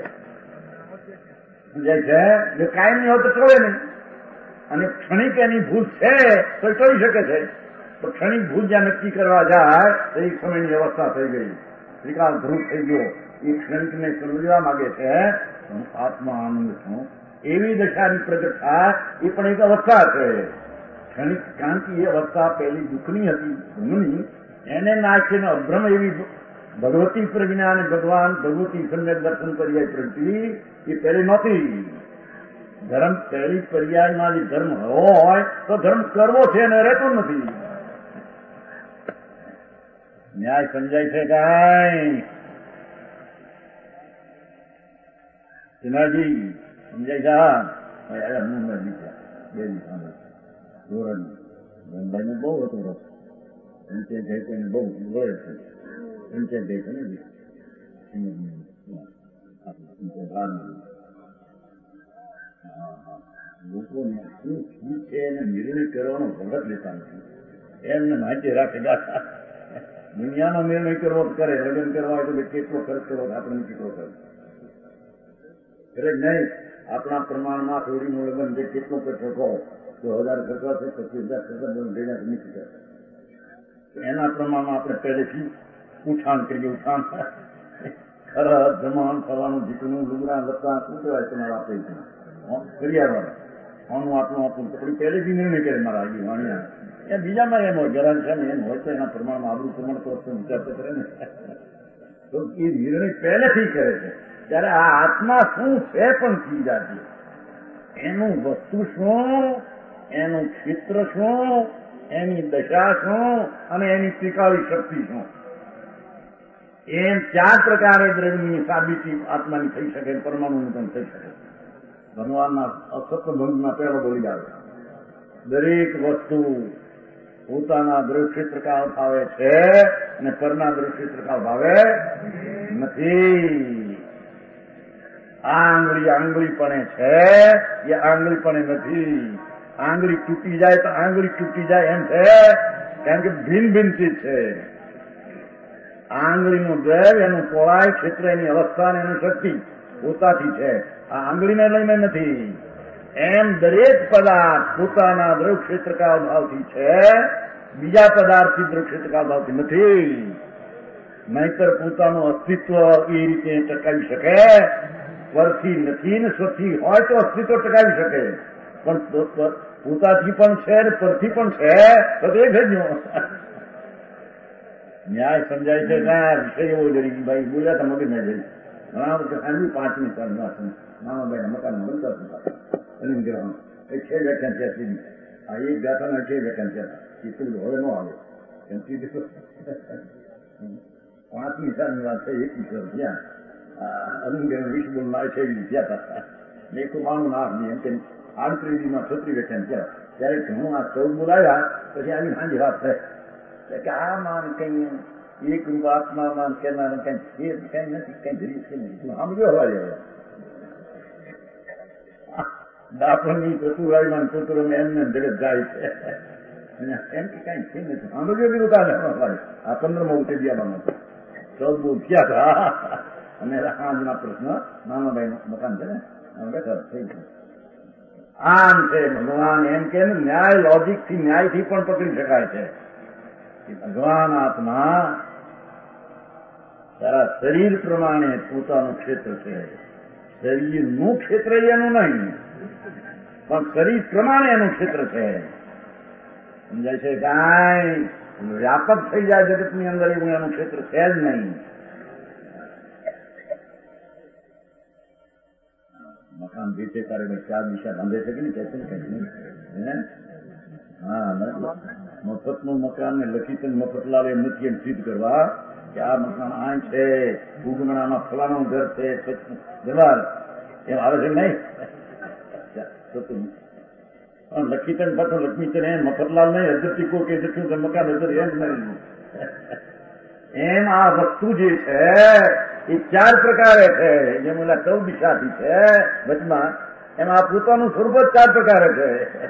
સમજાય છે? જો કાયમની હોય તો ચોળે નહીં. અને ક્ષણિક એની ભૂલ છે તો કરી શકે છે. તો ક્ષણિક ભૂલ જ્યાં નક્કી કરવા જાય તો એક સમયની અવસ્થા થઈ ગઈ, ત્રિકાળ ધ્રુવ થઈ ગયો. એ ક્ષણિકને સમજવા માંગે છે હું આત્મા આનંદ છું, એવી દશાની પ્રગટ થાય એ પણ એક અવસ્થા છે ક્ષણિક. કારણ કે એ અવસ્થા પહેલી દુઃખની હતી, ભૂમની. એને નાખીને અભ્રમ એવી ભગવતી પ્રજ્ઞા અને ભગવાન ભગવતી સમ્યક દર્શન પર્યાય પ્રગતિ એ પહેલી નહોતી. ધર્મ પહેલી પર્યાયમાં જે ધર્મ હોય તો ધર્મ કરવો છે અને રહેતો નથી. ન્યાય સમજાય છે કાંઈ? સિન્હાજી સમજાય છે? બે ધોરણ ધંધાને બહુ હતો રસ. પંચાયત ગઈ તો એને બહુ વળે છે. પંચાયત ગઈ છે ને લોકોને શું શું છે એને નિર્ણય કરવાનો વખત લેતા નથી. એમને માહિતી રાખે ગાતા દુનિયાનો નિર્ણય કરવો કરે. લગ્ન કરવા હોય તો કેટલો ખર્ચ કરવો, આપણે કેટલો ખર્ચ કરે નહીં. આપણા પ્રમાણમાં થોડીનું લગ્ન છે કેટલો ખર્ચ કહો, 10,000 ખર્ચવા છે, 25,000 ખર્ચવા ભેગા નથી કરે. એના પ્રમાણમાં આપણે પહેલેથી ઉઠાણ કરીએ. ઉઠાણ ખરત જમાણ થવાનું જીતનું લુગડા લતા શું કહેવાય તમારે આપે છે કરિયાવાળા આનું આટલું આપણું કપડી પહેલેથી નિર્ણય કરે મારા આગી વાણિયા. એ બીજામાં એમ હોય ગરાન છે ને એમ હોય તો એના પ્રમાણમાં આપણું પ્રમાણ તો વિચાર તો કરે ને. તો એ નિર્ણય પહેલેથી કરે છે. ત્યારે આ આત્મા શું છે પણ થઈ જાય, એનું વસ્તુ શું, એનું ક્ષેત્ર શું, એની દશા શું અને એની ત્રિકાળી શક્તિ શું, એમ 4 પ્રકારે દ્રવ્યની સાબિતી આત્માની થઈ શકે, પરમાણુની પણ થઈ શકે. ભગવાનના અસત ભંગમાં પહેલો બોલી આવે દરેક વસ્તુ પોતાના દ્રવ્યક્ષેત્રકાળ ભાવે છે અને પરના દ્રવ્યક્ષેત્રકાળ ભાવે નથી. આ આંગળીપણે છે એ આંગળીપણે નથી. આંગળી તૂટી જાય તો આંગળી તૂટી જાય એમ છે, કારણ કે ભિન્ન ભિન્ન ચીજ છે. આંગળીનું દ્રવ્ય એનું પહોળાઈ ક્ષેત્ર એની અવસ્થા એની શક્તિ પોતાથી છે, આ આંગળીને લઈને નથી. એમ દરેક પદાર્થ પોતાના દ્રવ્ય ક્ષેત્રકાળ ભાવથી છે, બીજા પદાર્થથી દ્રવ્ય ક્ષેત્રકાળ ભાવથી નથી. નહીતર પોતાનું અસ્તિત્વ એ રીતે ટકાવી શકે. પરથી નથી ને સ્વથી હોય તો અસ્તિત્વ ટકાવી શકે, પણ પોતાથી પણ છે ને પરથી પણ છે તો એ ભેજો. ન્યાય સમજાય છે? વિષય એવો જરી ભાઈ બોલ્યા હતા મગજ ના જઈ ઘણા વખત સાંભળ્યું 5મી સાલમાં મામાભાઈના મકાનમાં બનતા હતા એ 6 વ્યાખ્યાન ત્યાં આ એક ગાથાના 6 વ્યાખ્યાન ત્યાં એટલું હવે ન આવે એમ સીધું 5મી સાલની વાત છે. 21 વર્ષ ત્યાં અનુગ્રહ વિશ્વ બોલનાર છે એવી થયા હતા. 192 એમ કે 38માં 36 વ્યાખ્યાન થયા. ત્યારે હું આ 14 બોલાવ્યા પછી આવી સાંજે વાત થાય કે આ માન કઈ એક આત્મા માન કેનાર કઈ કઈ નથી, કઈ ધરી છે નહીં. સાંભળ્યો હવા દાપણની ચતુરાઈમાં ચતુરો એમને જગત જાય છે એમ કે કઈ છે નથી. સાંભળ્યો બીજું કાલે આ 15માં ઉતેજિયામાં 14 બહુ થયા હતા. અને આજના પ્રશ્ન મામાભાઈ મકાન છે ને બેઠા થઈ ગયું. આમ છે ભગવાન એમ કે ન્યાય લોજિક થી ન્યાયથી પણ પકડી શકાય છે. ભગવાન આત્મા તારા શરીર પ્રમાણે પોતાનું ક્ષેત્ર છે. શરીરનું ક્ષેત્ર એનું નહીં, પણ શરીર પ્રમાણે એનું ક્ષેત્ર છે. સમજાય છે? કાંઈ વ્યાપક થઈ જાય જગતની અંદર એવું એનું ક્ષેત્ર છે જ નહીં. મકાન વેચે ત્યારે 4 દિશા બાંધે છે કે નહીં કહે છે ને કઈ નહીં. હા, મફતનું મકાન ને લખી મફતલાલ એમ નથી એમ સિદ્ધ કરવા કે આ મકાન આ છે, ઉગમણામાં ફલાણું ઘર છે, જવાર એમ આવે છે નહીં. લખીચંદ પાછો લક્ષ્મીચંદ એમ મફતલાલ નહીં, હજરતી કો કે જતું મકાન હજર એમ નહીં. એમ આ વસ્તુ જે છે એ 4 પ્રકારે છે. જેમ ઓલા 14 દિશાથી છે વચમાં, એમ આ પોતાનું સ્વરૂપ જ 4 પ્રકારે છે.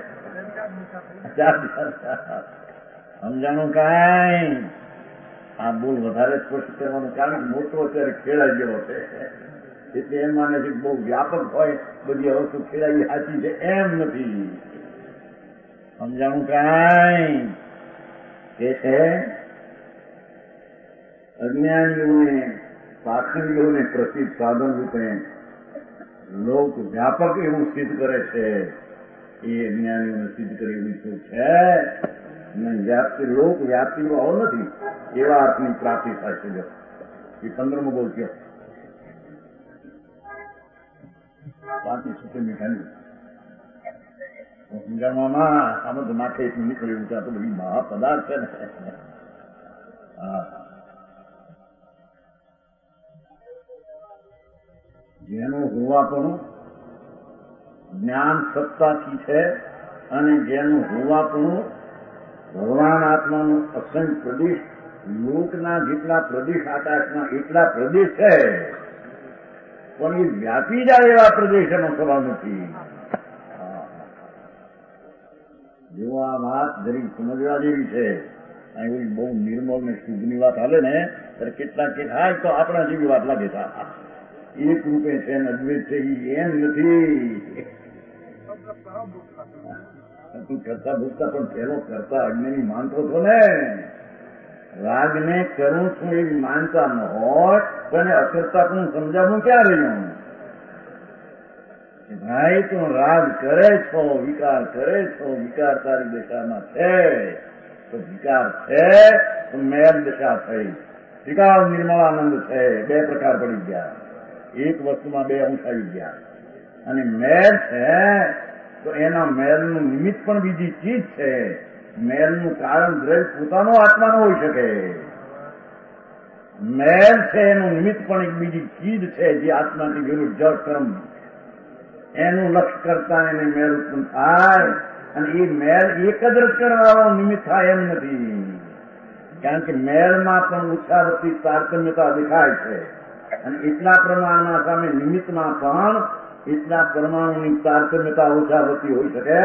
4 દિશા સમજાણું કાંઈ. આ બોલ વધારે સ્પષ્ટ કરવાનું કારણ મોટો અત્યારે ખેડાઈ ગયો છે, એટલે એમ માને છે કે બહુ વ્યાપક હોય બધી વસ્તુ ખેડાઈ સાચી છે, એમ નથી. સમજાણું કાંઈ. કે છે અજ્ઞાનીઓને પાખંડીઓને પ્રસિદ્ધ સાધન રૂપે લોક વ્યાપક એવું સિદ્ધ કરે છે, એ અજ્ઞાનીઓને સિદ્ધ કરે એવું શું છે. લોક વ્યાપીઓ આવો નથી, એવા અર્થની પ્રાપ્તિ થાય છે. એ 15મો બોલ કયો 5 સૂત્ર મીઠાની સમજાવવામાં આમાં તો માથે એટલું નીકળ્યું છે. આ તો બધી મહાપદાર્થ છે ને. હા, જેનું હોવાપણું જ્ઞાન સત્તાથી છે અને જેનું હોવાપણું ભગવાન આત્માનું અસંખ્ય પ્રદેશ, લોકના જેટલા પ્રદેશ આકાશના એટલા પ્રદેશ છે, પણ એ વ્યાપી જાય એવા પ્રદેશ એનો સ્વભાવ નથી. જો આ વાત જરી સમજવા જેવી છે. અહીં બહુ નિર્મળ ને શુદ્ધની વાત હાલે ને ત્યારે કેટલાક કે હા તો આપણા જેવી વાત લાગે છે. એક રૂપે છે ને અદ્વૈત છે, એમ નથી. તું કરતા ભૂખતા પણ પેલો કરતા અજ્ઞાની માનતો છો ને. રાગને કરું છું એવી માનતા ન હોય પણ અકર્તા પણ સમજાવું ક્યાં રહ્યું. ભાઈ તું રાગ કરે છો, વિકાર કરે છો, વિકાર તારી દશામાં છે તો વિકાર છે તો મેલ દશા થઈ. વિકાર નિર્મળાનંદ છે, 2 પ્રકાર પડી ગયા. એક વસ્તુમાં 2 અંશ આવી ગયા. અને મેલ છે તો એના મેલનું નિમિત્ત પણ બીજી ચીજ છે. મેલનું કારણ દ્રવ્ય પોતાનો આત્મા ન હોઈ શકે. મેલ છે એનું નિમિત્ત પણ એક બીજી ચીજ છે જે આત્માથી વિરુદ્ધ જળ કર્મ એનું લક્ષ્ય કરતા એને મેલ ઉત્પન્ન થાય. અને એ મેલ એક જ રચણવાળો નિમિત્ત થાય એમ નથી. કારણ કે મેલમાં પણ ઉચ્છાવતી તારતમ્યતા દેખાય છે અને એટલા પ્રમાણમાં સામે નિમિત્તમાં પણ એટલા પરમાણુની તારતમ્યતા ઓછાવતી હોઈ શકે.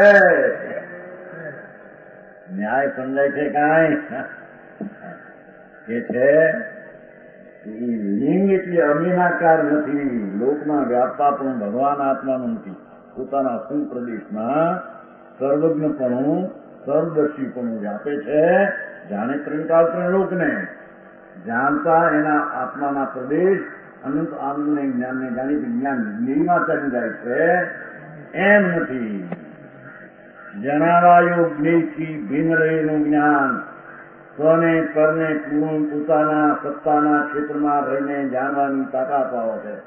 ન્યાય સમજાય છે કાંઈ. એ છે લિંગ એટલે અમીનાકાર નથી. લોકમાં વ્યાપા પણ ભગવાન આત્માનું નથી. પોતાના સુપ્રદેશમાં સર્વજ્ઞપણું સર્વદર્શીપણું વ્યાપે છે. જાણે 3 કાળ 3 લોકને જાણતા એના આત્માના પ્રદેશ અનંત આનંદને જ્ઞાનને જાણી જ્ઞાન નિર્મા ચાલી જાય છે એમ નથી. જણાવાયું જ્ઞેયથી ભિન્ન રહેલું જ્ઞાન સ્વને પરને પૂર્ણ પોતાના સત્તાના ક્ષેત્રમાં રહીને જાણવાની તાકાત આવે છે.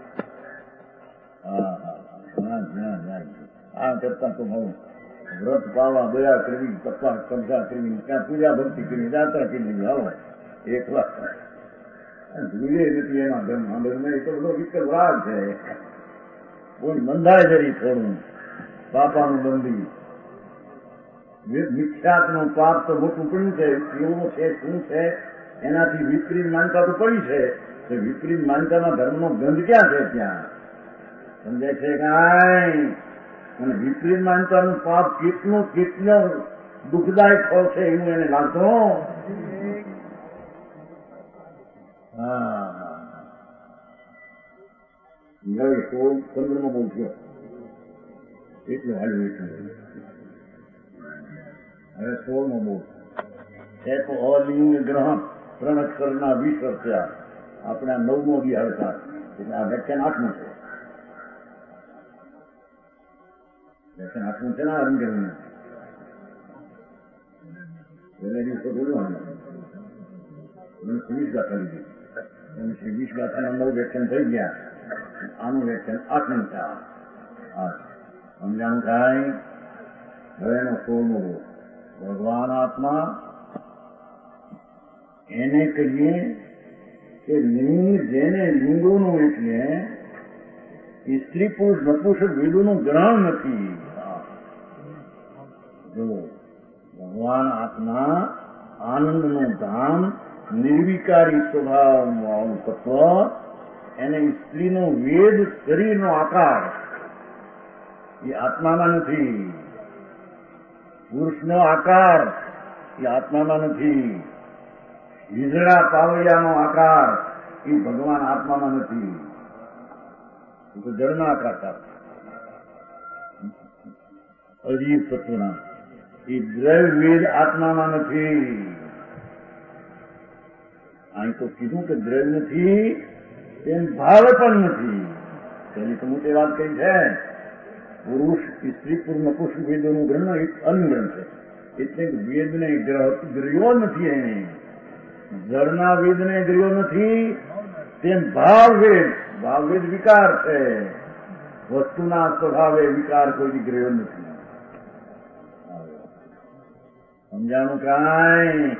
આ કરતા તો બહુ વ્રત પાવા દયા કરવી, તપાસ કબજા કરવી, ત્યાં પૂજા ભક્તિ કરવી, યાત્રા કરવી, હાલો એકલા જોઈએ નથી એના ધર્મ. એ તો બધો વિકલ રાગ છે. કોઈ બંધાય જરી થોડું પાપાનું બંધી. મિથ્યાત્મનું પાપ તો મોટું પડ્યું છે. કેવું છે શું છે એનાથી વિપરીત માનતા તો પડી છે. તો વિપરીત માનતાના ધર્મનો ગંધ ક્યાં છે ત્યાં સમજાય છે કાંઈ. અને વિપરીત માનતાનું પાપ કેટલો દુઃખદાયક ફળ છે એવું એને લાગતો. હા 15મો બોલ થયો એટલું હાલ્યું એટલું. હવે 16મો બોલ. એક અલિંગ ગ્રહણ 3 અક્ષરના 20 વર્ષ. આપણે 9મો બિહાડતા એટલે આ વ્યાખ્યાન 8મું છે. વ્યાખ્યાન 8મું છે ને અલિંગ ગ્રહણ. પહેલા દિવસે બોલવાનું 20 ગાથા લીધી. 20 ગાથાના 9 વ્યાખ્યાન થઈ ગયા. આનું વ્યાખ્યાન 8મું છે. સમજાણું થાય. હવે એનો 16મો બોલ. ભગવાન આત્મા એને કહીએ કે જેને લિંગોનું એટલે સ્ત્રી પુરુષ નપુંસક વેદોનું ગ્રહણ નથી. જો ભગવાન આત્મા આનંદનું ધામ નિર્વિકારી સ્વભાવનું તત્વ, એને સ્ત્રીનો વેદ શરીરનો આકાર એ આત્મામાં નથી, પુરુષનો આકાર એ આત્મામાં નથી, વીજળા પાવડિયાનો આકાર એ ભગવાન આત્મામાં નથી, એ તો જળના આકાર અજીબ તત્વના. એ દ્રવ્યવેદ આત્મામાં નથી. અહીં તો કીધું કે દ્રવ્ય નથી, તેમ ભાવ પણ નથી. પેલી તો મોટી વાત કઈ છે, પુરુષ સ્ત્રી પુરુષ નપુંસક વેદોનું ગ્રહણ એક અનગ્રહણ છે. એટલે વેદને ગ્રહ્યો નથી, એને જળના વેદને ગ્રહ્યો નથી, તેમ ભાવવેદ વિકાર છે. વસ્તુના સ્વભાવે વિકાર કોઈ ગ્રહ્યો નથી. સમજાણું કાંઈ?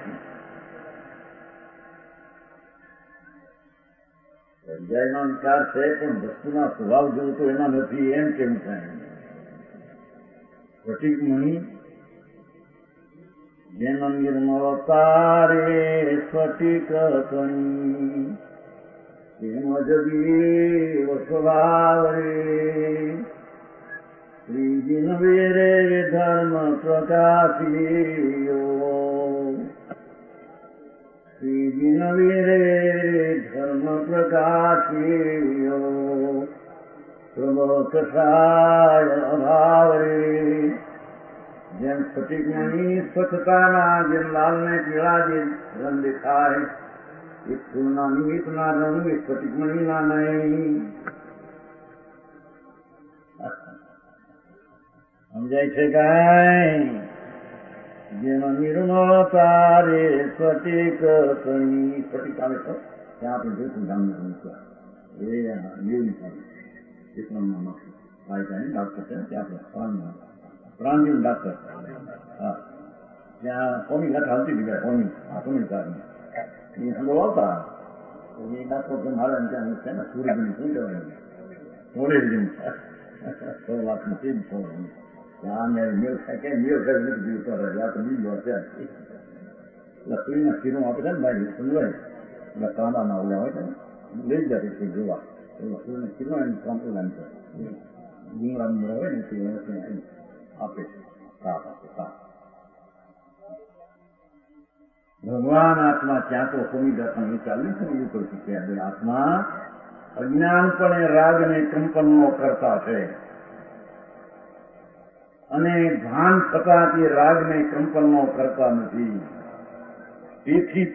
અધ્યાયનો વિકાર છે, પણ વસ્તુના સ્વભાવ જેવું તો એમાં નથી, એમ કેમ થાય? સ્ફટિક મણી જેન નિર્મળ તારે સ્ફટિક કણી, તેમ જ દેવ સ્વભાવ રે. શ્રીજીન વેરે ધર્મ પ્રકાશીયો, શ્રીજીન વેરે ધર્મ પ્રકાશીયો, પ્રભકસાય અભાવ રે. જેમ સ્ફટિકમણી સ્વચ્છતાના જેમ લાલને પીળા જે રંગ દેખાય, એ ફૂલના નિમિત્તના રંગ એ સ્ફટિકમણીના નહીં. સમજાય છે કાંઈ? જેનો નિર્મળ તારે સ્ફટિક કણી. સ્ફટિક આવે તો ત્યાં આપણે જોઈશું ગામની સમસ્યા એ લેવું ચિત્રમાં ડાક્ટર છે ત્યાં પ્રાંતિમ ડાક્ટર. હા, ત્યાં કોની ઘાટ હાલતી હતી કોની કોની એ હંડો આવતા એ ડાક્ટર મારે ત્યાં છે ને સૂર્યની શું કહેવાય મોડેલજી 100 લાખનું તે જ ફોન ત્યાં મેળ થાય મેળ થાય નથી જીવ કરે આ તો બીજો છે. લકડીના શીરો આપે છે ને ભાઈ સમજાય, એટલે કાંદાના ઓલા હોય છે લઈ જાય છે જોવા. લકડીના શીરો એની કોમ્પ્લેન છે, ડુંગળા ડુંગળા હોય ને તે આપે છે. ભગવાન આત્મા ક્યાં તો કોમી જાતના ચાલી છે એવું કહી શક્યા. આત્મા અજ્ઞાનપણે રાગને કંપનનો કરતા છે, અને ભાન થતા તે રાગને કંપનનો કરતા નથી. તેથી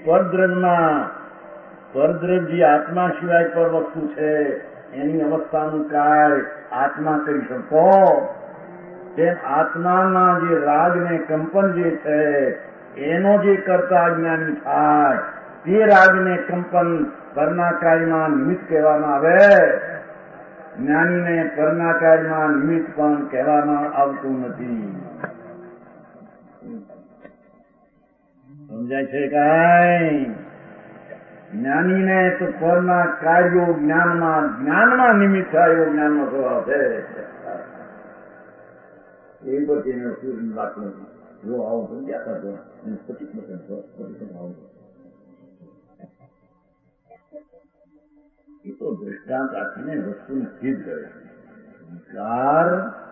પરદ્રવ્ય જે આત્મા સિવાય પર વસ્તુ છે એની અવસ્થાનું કાર્ય આત્મા કરી શકો, તેમ આત્માના જે રાગને કંપન જે છે એનો જે કરતા અજ્ઞાની થાય તે રાગને કંપન પરના કાર્યમાં નિમિત્ત કહેવામાં આવે. જ્ઞાનીને પરના કાર્યમાં નિમિત્ત પણ કહેવામાં આવતું નથી. સમજાય છે કાંઈ? જ્ઞાનીને તો પરના કાર્યો જ્ઞાનમાં નિમિત્ત થાય એવો જ્ઞાનનો સ્વભાવ છે. એ પછી એને સૂર્ય દાખલો જો આવો સમજ્યા હતા તો એ તો દ્રષ્ટાંત આપીને વસ્તુને સિદ્ધ કરે. વિકાર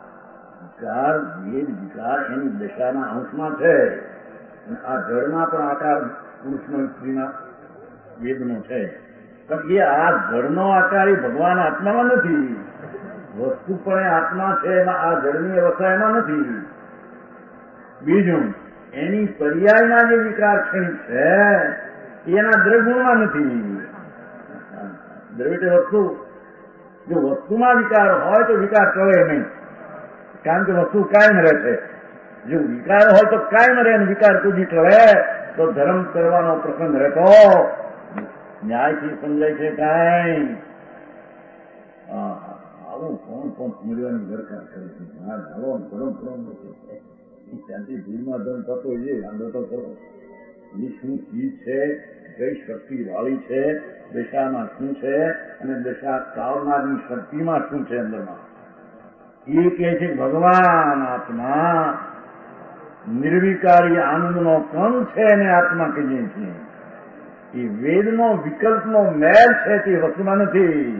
ભેદ વિકાર એની દશાના અંશમાં છે, અને આ જળમાં પણ આકાર પુરુષનો સ્ત્રીના વેદનો છે, પણ એ આ જળનો આકાર એ ભગવાન આત્મામાં નથી. વસ્તુ પણ આત્મા છે, એમાં આ જળની અવસ્થા એમાં નથી. બીજું એની પર્યાયના જે વિકાર ક્ષણિક છે એના દ્રવ્યમાં નથી. દ્રવ્ય વસ્તુ જો વસ્તુમાં વિકાર હોય તો વિકાર ટળે નહીં, કારણ કે વસ્તુ કાયમ રહે છે. જો વિકાર હોય તો કાયમ રહે, વિકાર કુદી ટળે તો ધર્મ કરવાનો પ્રસંગ રહેતો ન્યાયથી સમજાય છે કાંઈ? આવું કોણ સમજવાની દરકાર કરે છે? ત્યાંથી ભીડમાં ધર્મ થતો છે, આંદો તો કરો એ શું ચીજ છે કઈ શક્તિ વાળી છે, દશામાં શું છે અને દશા ચાલનારની શક્તિમાં શું છે અંદરમાં. એ કહે છે ભગવાન આત્મા નિર્વિકારી આનંદનો કણ છે એને આત્મા કહીએ છીએ. એ વેદનો વિકલ્પનો મેલ છે તે વસ્તુમાં નથી.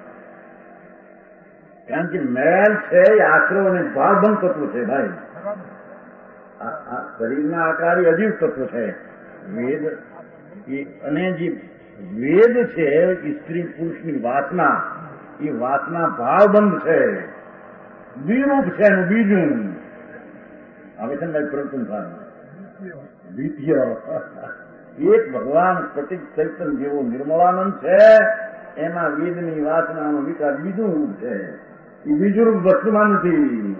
કારણ કે મેલ છે એ આશરો અને ભાવભંગ તત્વ છે ભાઈ. આ શરીરના આકારે અજીવ તત્વ છે વેદ. અને જે વેદ છે એ સ્ત્રી પુરુષની વાસના, એ વાસના ભાવબંધ છે, દ્વિરૂપ છે એનું બીજું આવે છે ને ભાઈ પ્રવચન દ્વિતીય. એક ભગવાન સ્ફટિક ચૈતન જેવો નિર્મળાનંદ છે, એમાં વેદની વાસનાનો વિકાર બીજું રૂપ છે. એ બીજું રૂપ વસ્તુમાં નથી.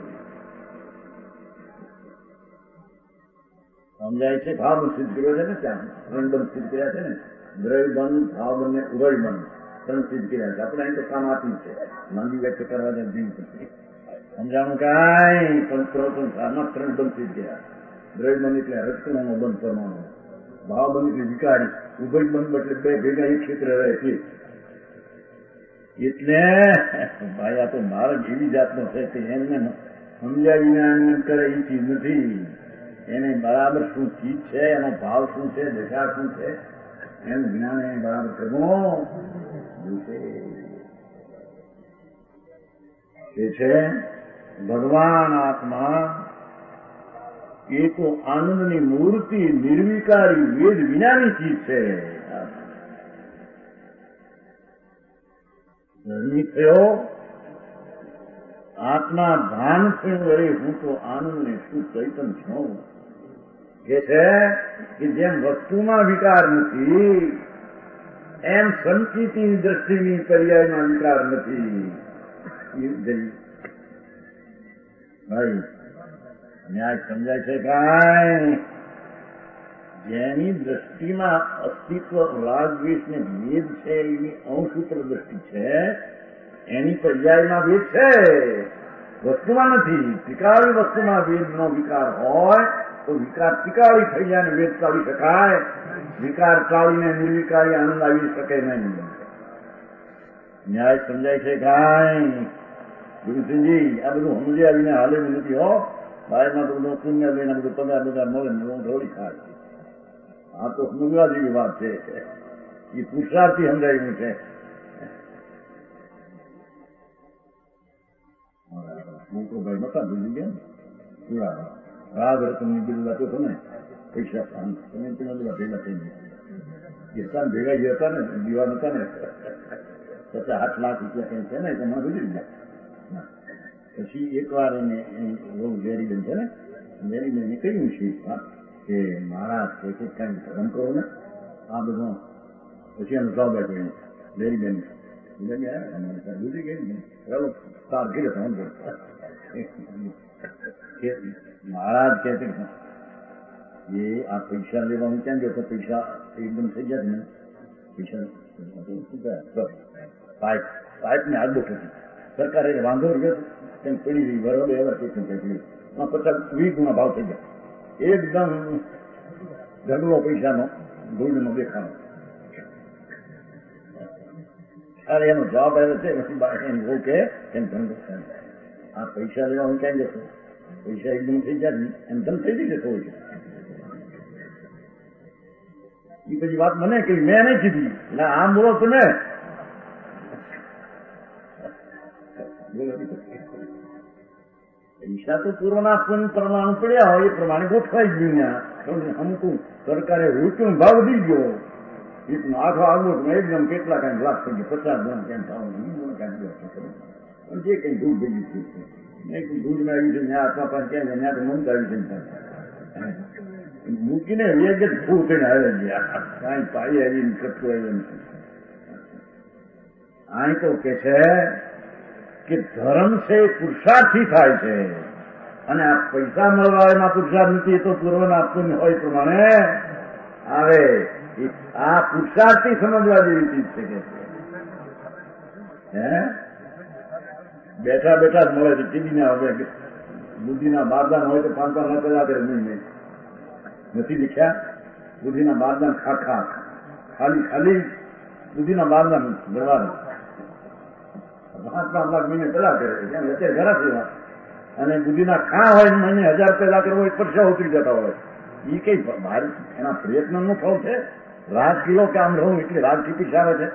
સમજાય છે? ભાવબંધ સિદ્ધ કર્યો છે ને, ત્યાં ત્રણ સિદ્ધ કર્યા છે ને, દ્રવ્યબંધ, ભાવબંધ ને ઉભયબંધ ત્રણ સિદ્ધ કર્યા છે. આપણે અહીં તો કામ આપ્યું છે, માંદી વ્યક્ત કરવા જાય નહીં પછી સમજાણું કાંઈ પણ પ્રવચન સારમાં ત્રણ બંધ સિદ્ધ કર્યા. દ્રવ્યબંધ એટલે રચનાનો બંધ કરવાનો, ભાવબંધ એટલે વિકારી, ઉભયબંધ એટલે બે ભેગા એક ક્ષેત્ર રહે છે. એટલે ભાઈ આ તો માર્ગ એવી જાતનો છે કે એમને સમજાવીને કરે એ ચીજ નથી. એને બરાબર શું ચીજ છે, એનો ભાવ શું છે, દશા શું છે, એનું જ્ઞાન એને બરાબર કરવું એ છે. ભગવાન આત્મા એ તો આનંદની મૂર્તિ, નિર્વિકારી વેદ વિનાની ચીજ છે. ધર્મી થયો આત્મા ભાન થયું, અરે હું તો આનંદ ને શું ચૈતન છું. કે છે કે જેમ વસ્તુમાં વિકાર નથી એમ સંચિતની દ્રષ્ટિની પર્યાયમાં વિકાર નથી. ભાઈ ન્યાય સમજાય છે કાંઈ? જેની દ્રષ્ટિમાં અસ્તિત્વ રાગદ્વેષ ને વેદ છે, એની અંશસૂત્ર દ્રષ્ટિ છે, એની પર્યાયમાં વેદ છે, વસ્તુમાં નથી. ત્રિકાળી વસ્તુમાં વેદનો વિકાર હોય તો વિકાર ત્રિકાળી થઈ જાય ને વેદ ચાલી શકાય. વિકાર ચાલીને નિર્વિકારી આનંદ આવી શકે નહીં. ન્યાય સમજાય છે કાંઈ? ગુરુસિંહજી આ બધું સમજી આવીને હાલે નથી હો. બહારમાં તો બધું પુણ્ય લઈને બધું પગાર બધા મળે ને થોડી ખાય. આ તો સમજવા જેવી વાત છે. એ પુરુષાર્થી સમજાયું છે. ભાઈ નતા ભૂલી ગયા ને રાગ રતનની બિલ વાતો હતો ને, પૈસા તમે બધા ભેગા થઈ ગયા ભેગા જે હતા ને દીવા નતા ને 50-8 લાખ રૂપિયા કઈ છે ને તમારે ગુજરી ગયા. પછી એક વાર એને લેરીબેન છે ને, લેરીબેને કહ્યું છે કે મહારાજ કઈ ધર્મ કરો ને આ બધો. પછી એનો જવાબ આપ્યો લેરીબેન ગુજરી ગઈ ચાલો તાર ઘેરે મહારાજ કે એ આ પૈસા લેવા હું ક્યાં ગયો તો પૈસા એકદમ થઈ ગયા ને. પૈસા પાઇપ ને આગળ થતી સરકારે વાંધો રહ્યો તેમ પડી રહી બરોબર એવા કેટલું કેટલી 50-20 ગુણા ભાવ થઈ ગયા. એકદમ ઢગલો પૈસાનો ગોલ્ડનો દેખાડો. અરે એનો જવાબ આવ્યો છે પછી કે એમ ધંધો આ પૈસા લેવા હું ક્યાં જશો, પૈસા એકદમ થઈ જાય ને એમ ધન થઈ જતો હોય છે. એ પછી વાત મને કહી, મેં નહીં કીધી. એટલે આમ બોલો તમે પૈસા તો પૂર્વના પૂર્ણ પ્રમાણ પડ્યા હોય એ પ્રમાણે ગોઠવાઈ ગયું. અમુક સરકારે રૂપિયો ભાવ વધી ગયો, આખો આગળ એકદમ કેટલા કઈ લાખ થઈ ગયો, 50 જણ કેમ થવાનું જે કઈ દૂધ ભેગી થઈ છે દૂધમાં આવી છે ત્યાં આત્મા પાસે ક્યાં ત્યાં તો મમતા આવી છે મૂકીને વેગ જ ફૂલ થઈને આવી ગયા. કાંઈ પાઈ આવીને કટકું આવી નથી. અહીં તો કે છે કે ધર્મ છે એ પુરુષાર્થથી થાય છે અને આ પૈસા મળવા એમાં પુરુષાર્થ નથી. એ તો પૂર્વના આપતું હોય પ્રમાણે આવે. આ પુરુષાર્થથી સમજવા જેવી ચીજ છે કે બેઠા બેઠા જ મળે છે. ટીવીના હવે બુદ્ધિના બારદાન હોય તો 5 ન કર્યા કરે નહીં નથી દેખ્યા. બુદ્ધિના બારદાન ખાખા ખાલી બુદ્ધિના બારના વ્યવહાર 5 લાખ મહિને પેલા કરે છે, અત્યારે ઘરા સેવા અને બુદ્ધિના ખા હોય મહિને 1000 પેલા કરવો હોય પરસા ઉતરી જતા હોય. એ કઈ બહાર એના પ્રયત્નનું ફળ છે. રાજ કિલો કે આમ રહું એટલે રાજ ટીપી આવે છે.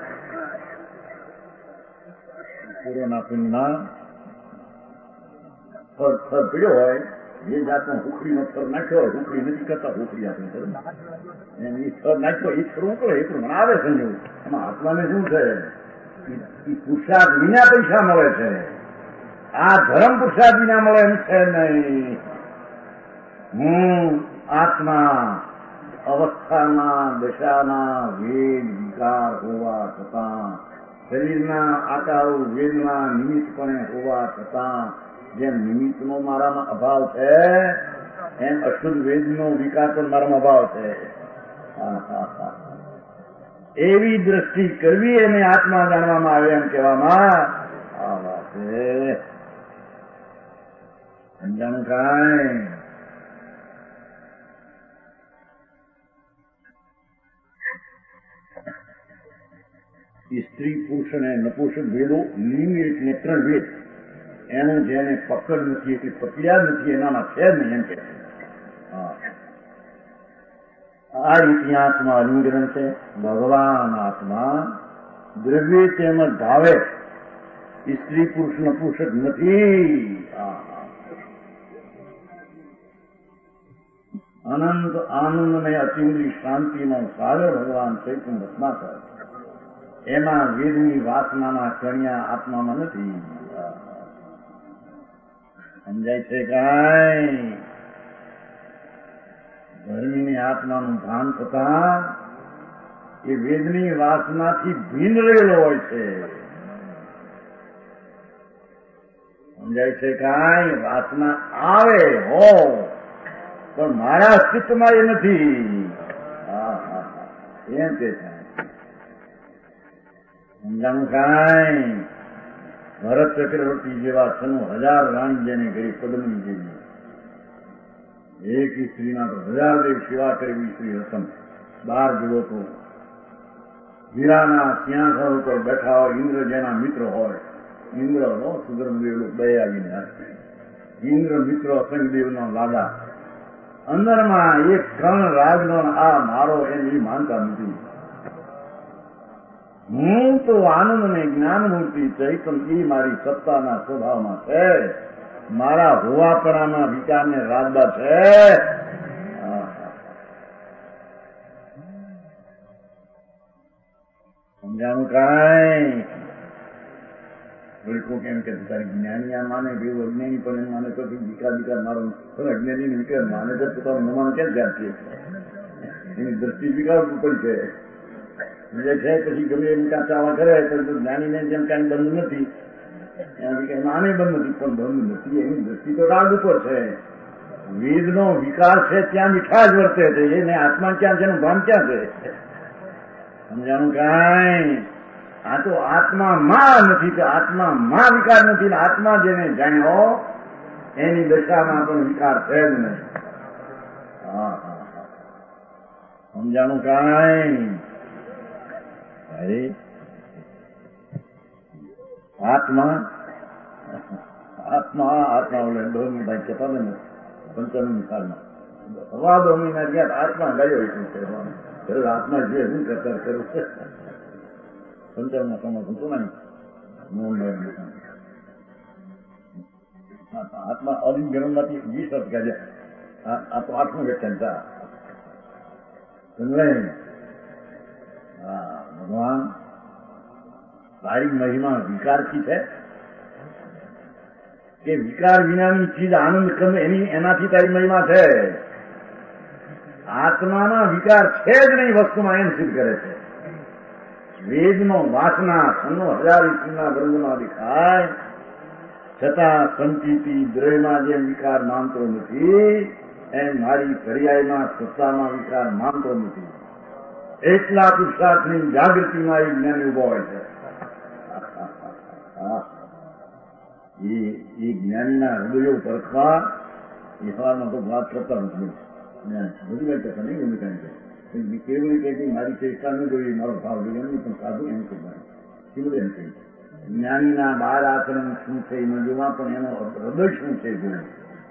પૂર્વના પિંડના થર પીડ્યો હોય એ જાતનો હુખડીનો થર નાખ્યો હોય, હુખડી નથી કરતા, હુખડી આપણે કરું એ થર નાખ્યો એ થર ઉકળે એટલું મને આવે સંજોગ. એમાં આત્માને શું છે? એ પુરુષાર્થ વિના પૈસા મળે છે. આ ધર્મ પુરુષાર્થ વિના મળે એમ છે નહીં. હું આત્મા અવસ્થાના દશાના વેદ વિકાર હોવા છતાં, શરીરના આકારો વેદના નિમિત્તપણે હોવા છતાં, જેમ નિમિત્તનો મારામાં અભાવ છે એમ અશુદ્ધ વેદનો વિકાર પણ મારામાં અભાવ છે. એવી દ્રષ્ટિ કરવી એને આત્મા જાણવામાં આવે એમ કહેવામાં આવે છે. સમજાણું કાંઈ? સ્ત્રી પુરુષ અને નપુંસક ભેદો લિંગ એટલે 3 ભેદ એનું જેને પકડ નથી એટલે પકડ્યા નથી એનામાં છે જ નહીં એમ કે. આ ઇતિહાસમાં અલિંગન છે. ભગવાન આત્મા દ્રવ્ય તેમજ ભાવે સ્ત્રી પુરુષ નપુંસક નથી. અનંત આનંદ અને અતિન્દ્રિય શાંતિનો સાગર ભગવાન ચૈતન્ય રત્નાકર. એમાં વેદની વાસનાના કણિયા આત્મામાં નથી. સમજાય છે કાંઈ? ધર્મીની આત્માનું ભાન થતા એ વેદની વાસનાથી ભીન રહેલો હોય છે. સમજાય છે કાંઈ? વાસના આવે હો પણ મારા અસ્તિત્વમાં એ નથી. એમ કે છે. સમજાણું કાંઈ? ભરત ચક્રવર્તી જેવા 1000 રાણી જેને કરી પદ્મની જેવી એક સ્ત્રીના તો 1000 દેવ સેવા કરવી સ્ત્રી રતન. 12 જુઓ તો હીરાના સિંહાસન ઉપર બેઠા હોય, ઇન્દ્ર જેના મિત્ર હોય, ઇન્દ્ર નો સુધર્મદેવ બે આવીને હાથે ઇન્દ્ર મિત્ર અસંગદેવનો લાડા અંદરમાં એક કણ રાજનો આ મારો એમ માનતા નથી. હું તો આનંદ ને જ્ઞાન મૂર્તિ ચૈતન્ય એ મારી સત્તાના સ્વભાવમાં છે. મારા હોવાપણામાં વિચારને રાજદા છે. સમજાણું કાંઈ? લોકો કેમ કે તારી જ્ઞાની આ માને કેવું અજ્ઞાની પણ એમ માને તો વિકાર મારો અજ્ઞાની વિકાર માને તો પોતાનું મમાન ક્યાં જાત છે? એની દ્રષ્ટિ વિકાર ઉપર છે. જે છે પછી ગમે એમ કાચાવા કરે તો જ્ઞાનીને જેમ કાંઈ બંધ નથી, આને બંધ નથી પણ બંધ નથી. એની દ્રષ્ટિ તો રાગ ઉપર છે. વેદનો વિકાર છે ત્યાં મીઠા જ વર્તે છે. એને આત્મા ક્યાં છે એનું ભાન ક્યાં છે? સમજાણું કાંઈ? આ તો આત્મા માં નથી તો આત્મા માં વિકાર નથી. આત્મા જેને જાણ્યો એની દશામાં પણ વિકાર છે જ નહીં. સમજાણું કાંઈ? અરે આત્મા ઓલે 2 મહિના કહેતા ને 95 સાલમાં 2 મહિના ગયા આત્મા ગયો એટલું આત્મા જે શું કરતા કરું 55 સમય હતું નહીં આત્મા અલિંગ ગરમમાંથી 20 વર્ષ કાઢ્યા. આ તો 8મું વ્યાખ્યાન હતા. ભગવાન તારી મહિમા વિકારથી છે કે વિકાર વિનાની ચીજ આનંદ કરે એનાથી તારી મહિમા છે? આત્મામાં વિકાર છે જ નહીં વસ્તુમાં એમ સિદ્ધ કરે છે. વેદનો વાસના 1000 ઈસવીના ગ્રંથમાં દેખાય છતાં સંચિતી દ્રવ્યમાં જેમ વિકાર માનતો નથી એમ મારી પર્યાયમાં સત્તામાં વિકાર માનતો નથી. એટલા પુરુષાર્થની જાગૃતિમાં એ જ્ઞાની ઉભો હોય છે. એ જ્ઞાનીના હૃદયો પરખવા એ સવારમાં તો વાત કરતા નથી. બધી વાત કરતા નહીં ગમે કાંઈ કેવડી કઈ મારી ચેષ્ટા ન જોઈ, મારો ભાવ જોઈએ એમની પણ સાધુ એમ કહ્યું, કેવડે એમ કહ્યું. જ્ઞાનીના બાર આચરણ શું છે એમાં જોવા, પણ એનો હૃદય શું છે જોયું.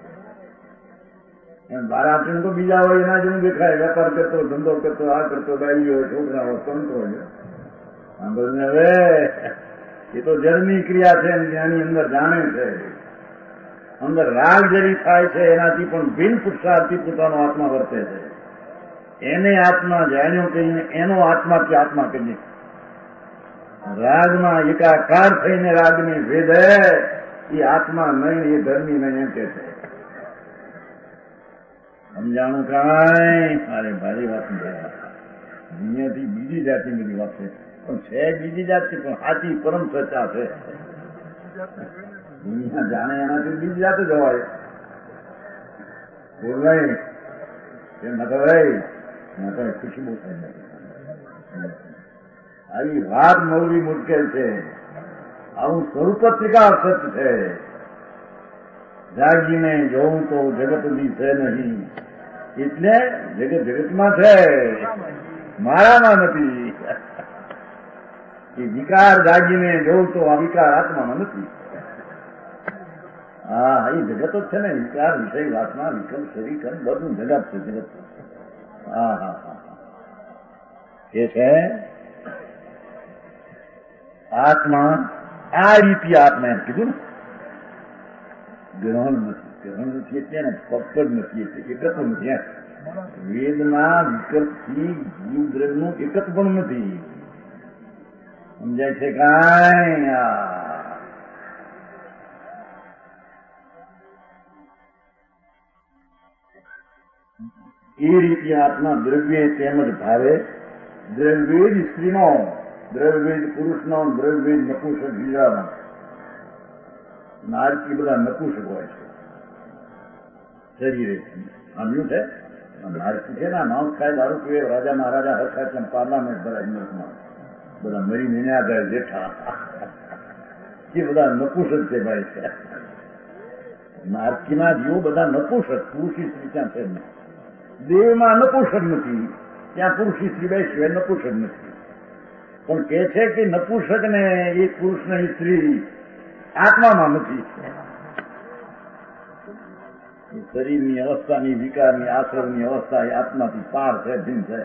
એમ બાર આચરણ તો બીજા હોય એના જેવું દેખાય, વેપાર કરતો, ધંધો કરતો, આ કરતો, બાઈઓ, છોકરાઓ, સંતો સાંભળને હવે એ તો જળની ક્રિયા છે. જ્ઞાની અંદર જાણે છે, અંદર રાગ જરી થાય છે એનાથી પણ બિન પુરુષાર્થી પોતાનો આત્મા વર્તે છે. એને આત્મા જાણ્યો કહીને એનો આત્માથી આત્મા કહીએ. રાગમાં એકાકાર થઈને રાગને ભેદે એ આત્મા નહીં, એ ધર્મી નહીં એમ કે છે. સમજાણું કાંઈ મારે ભારે વાત દુનિયાથી બીજી જાતની બધી વાત છે, પણ છે બીજી જાતથી, પણ સાચી પરમ સચ્ચા છે. દુનિયા જાણે એનાથી બીજી જાતે જવાય. બોલ નહીં એ નકરાય નકર ખુશી બહુ થાય. આવી વાત મળવી મુશ્કેલ છે. આવું સ્વરૂપત્રિકા સત્ય છે. જાગીને જોઉં તો જગત બી છે નહીં, એટલે જગત જગતમાં છે, મારામાં નથી. એ વિકાર જાગીને જોઉં તો આ વિકાર આત્મામાં નથી. હા, એ જગત જ છે ને, વિકાર, વિષય, વાસના, વિકલ્પ, શરીર, કર્મ બધું જગત છે. જગત હા હા હા એ છે આત્મા. આ રીતે આત્મા એમ કીધું ને, ગ્રહણ નથી, ગ્રહણ નથી એટલે ને પકડ નથી, એટલે એકત્વ નથી. વેદના વિકલ્પથી જીવ દ્રવ્યનું એકત્વ પણ નથી. સમજાય છે કાંઈ? એ રીતે આત્મા દ્રવ્ય તેમજ ભાવે. દ્રવ્યવેદ સ્ત્રીનો, દ્રવ્યવેદ પુરુષનો, દ્રવ્યવેદ નપુંસક બીજાનો. નારકી બધા નપુંસક હોય છે શરીરે. સાંભળ્યું છે? નારકી છે ને, માંસ ખાય, દારૂ પીવે, રાજા મહારાજા હરખાય છે, પાર્લામેન્ટ ભરાય ઇન્દ્રમાં, બધા મરી મેન્યા જાય જેઠા. એ બધા નપુંસક છે ભાઈ. નારકીના જીવો બધા નપુંસક, પુરુષી સ્ત્રી ત્યાં છે નહીં. દેવમાં નપુંસક નથી, ત્યાં પુરુષી સ્ત્રી બે સિવાય નપુંસક નથી. પણ કે છે કે નપુંસક ને એ પુરુષ ને સ્ત્રી આત્મામાં નથી. શરીરની અવસ્થાની, વિકારની, આશ્રમની અવસ્થા એ આત્માથી પાર છે, ભિન્ન છે.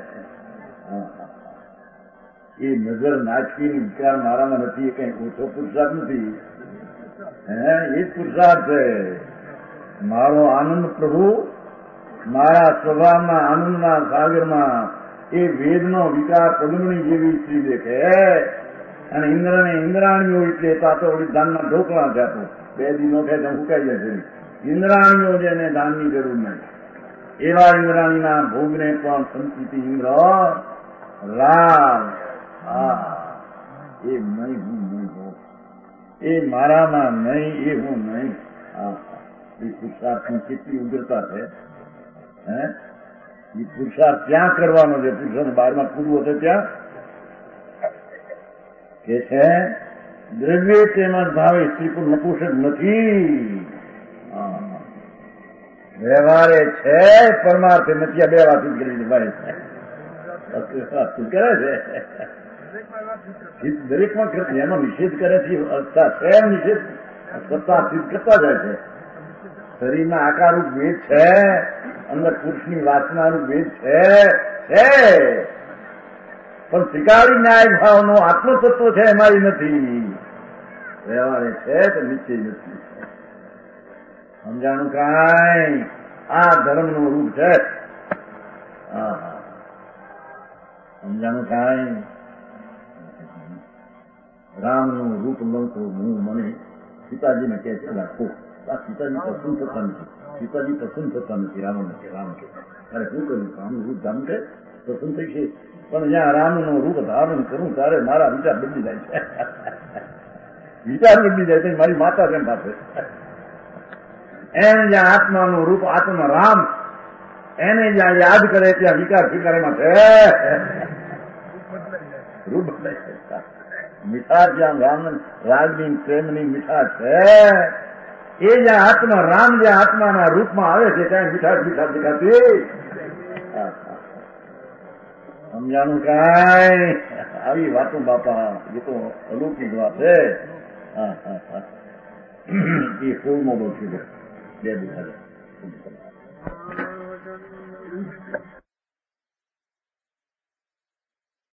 એ નજર નાચકીની વિકાર મારામાં નથી, એ કઈ ઓછો પુરુષાર્થ નથી. એ જ પુરુષાર્થ છે. મારો આનંદ પ્રભુ મારા સ્વભાવના આનંદના સાગરમાં એ વેદનો વિકાર પદમણી જેવી સ્ત્રી દેખે. અને ઇન્દ્રને ઇન્દ્રાણીઓ એટલે તાતો ઓલી ધાનના ઢોકળા છે. આપો બે દી નો ખાય તો ફૂંકાઈ જશે. ઇન્દ્રાણીઓ જેને દાનની જરૂર નહીં, એવા ઇન્દ્રાણીના ભોગને પણ સંતતિ ઇન્દ્ર રામ. એ નહીં, હું નહીં હો, એ મારામાં નહીં, એ હું નહીં. એ પુરુષાર્થની કેટલી ઉગ્રતા છે. એ પુરુષાર્થ ત્યાં કરવાનો છે. પુરુષોને બહારમાં કૂદવો છે ત્યાં કે છે દ્રવ્ય તેમજ ભાવે સ્ત્રી પણ નપુંસક નથી. વ્યવહારે છે, પરમાર્થે નથી. આ બે વાત કરી ભાઈ કરે છે દરેકમાં કરતી. એમાં નિષેધ કરે છે, સ્વયં નિષેધ સત્તા સિદ્ધ કરતા જાય છે. શરીરના આકારરૂપ ભેદ છે, અંદર પુરુષની વાસનારૂપ ભેદ છે, પણ ત્રિકાળી ન્યાય ભાવનો આત્મતત્વ છે એમાં નથી. વ્યવહારે છે તો નિશ્ચય નથી. સમજાણું કાંઈ? આ ધર્મનું રૂપ છે. સમજાણું કાંઈ? રામનું રૂપ લઉં તો હું મને સીતાજીને કહે છે રાખો. આ સીતાજી પસંદ થતા નથી. સીતાજી પસંદ થતા નથી રામને. રામ કે અરે શું કર્યું? રામનું રૂપ ધારણ છે, પસંદ થઈ છે. પણ જ્યાં રામનું રૂપ ધારણ કરું ત્યારે મારા વિચાર બદલી જાય છે. વિચાર બદલી જાય છે. મારી માતા કેમ પાસે એને જ્યાં આત્માનું રૂપ આત્મા રામ, એને જ્યાં યાદ કરે ત્યાં વિકાર ફિકારમાં છે, રૂપ બદલાય છે. મીઠાશ જ્યાં રામ રાજની પ્રેમની મીઠાશ છે, એ જ્યાં આત્મા રામ જ્યાં આત્માના રૂપમાં આવે છે ત્યાં મીઠાશ મીઠાશ દેખાતી. સમજાણું કાંઈ આવી વાતો બાપા એ તો અલૌકિક વાત છે. હા હા હા એ ફૂલમાં બહુ કીધું બે દિવસ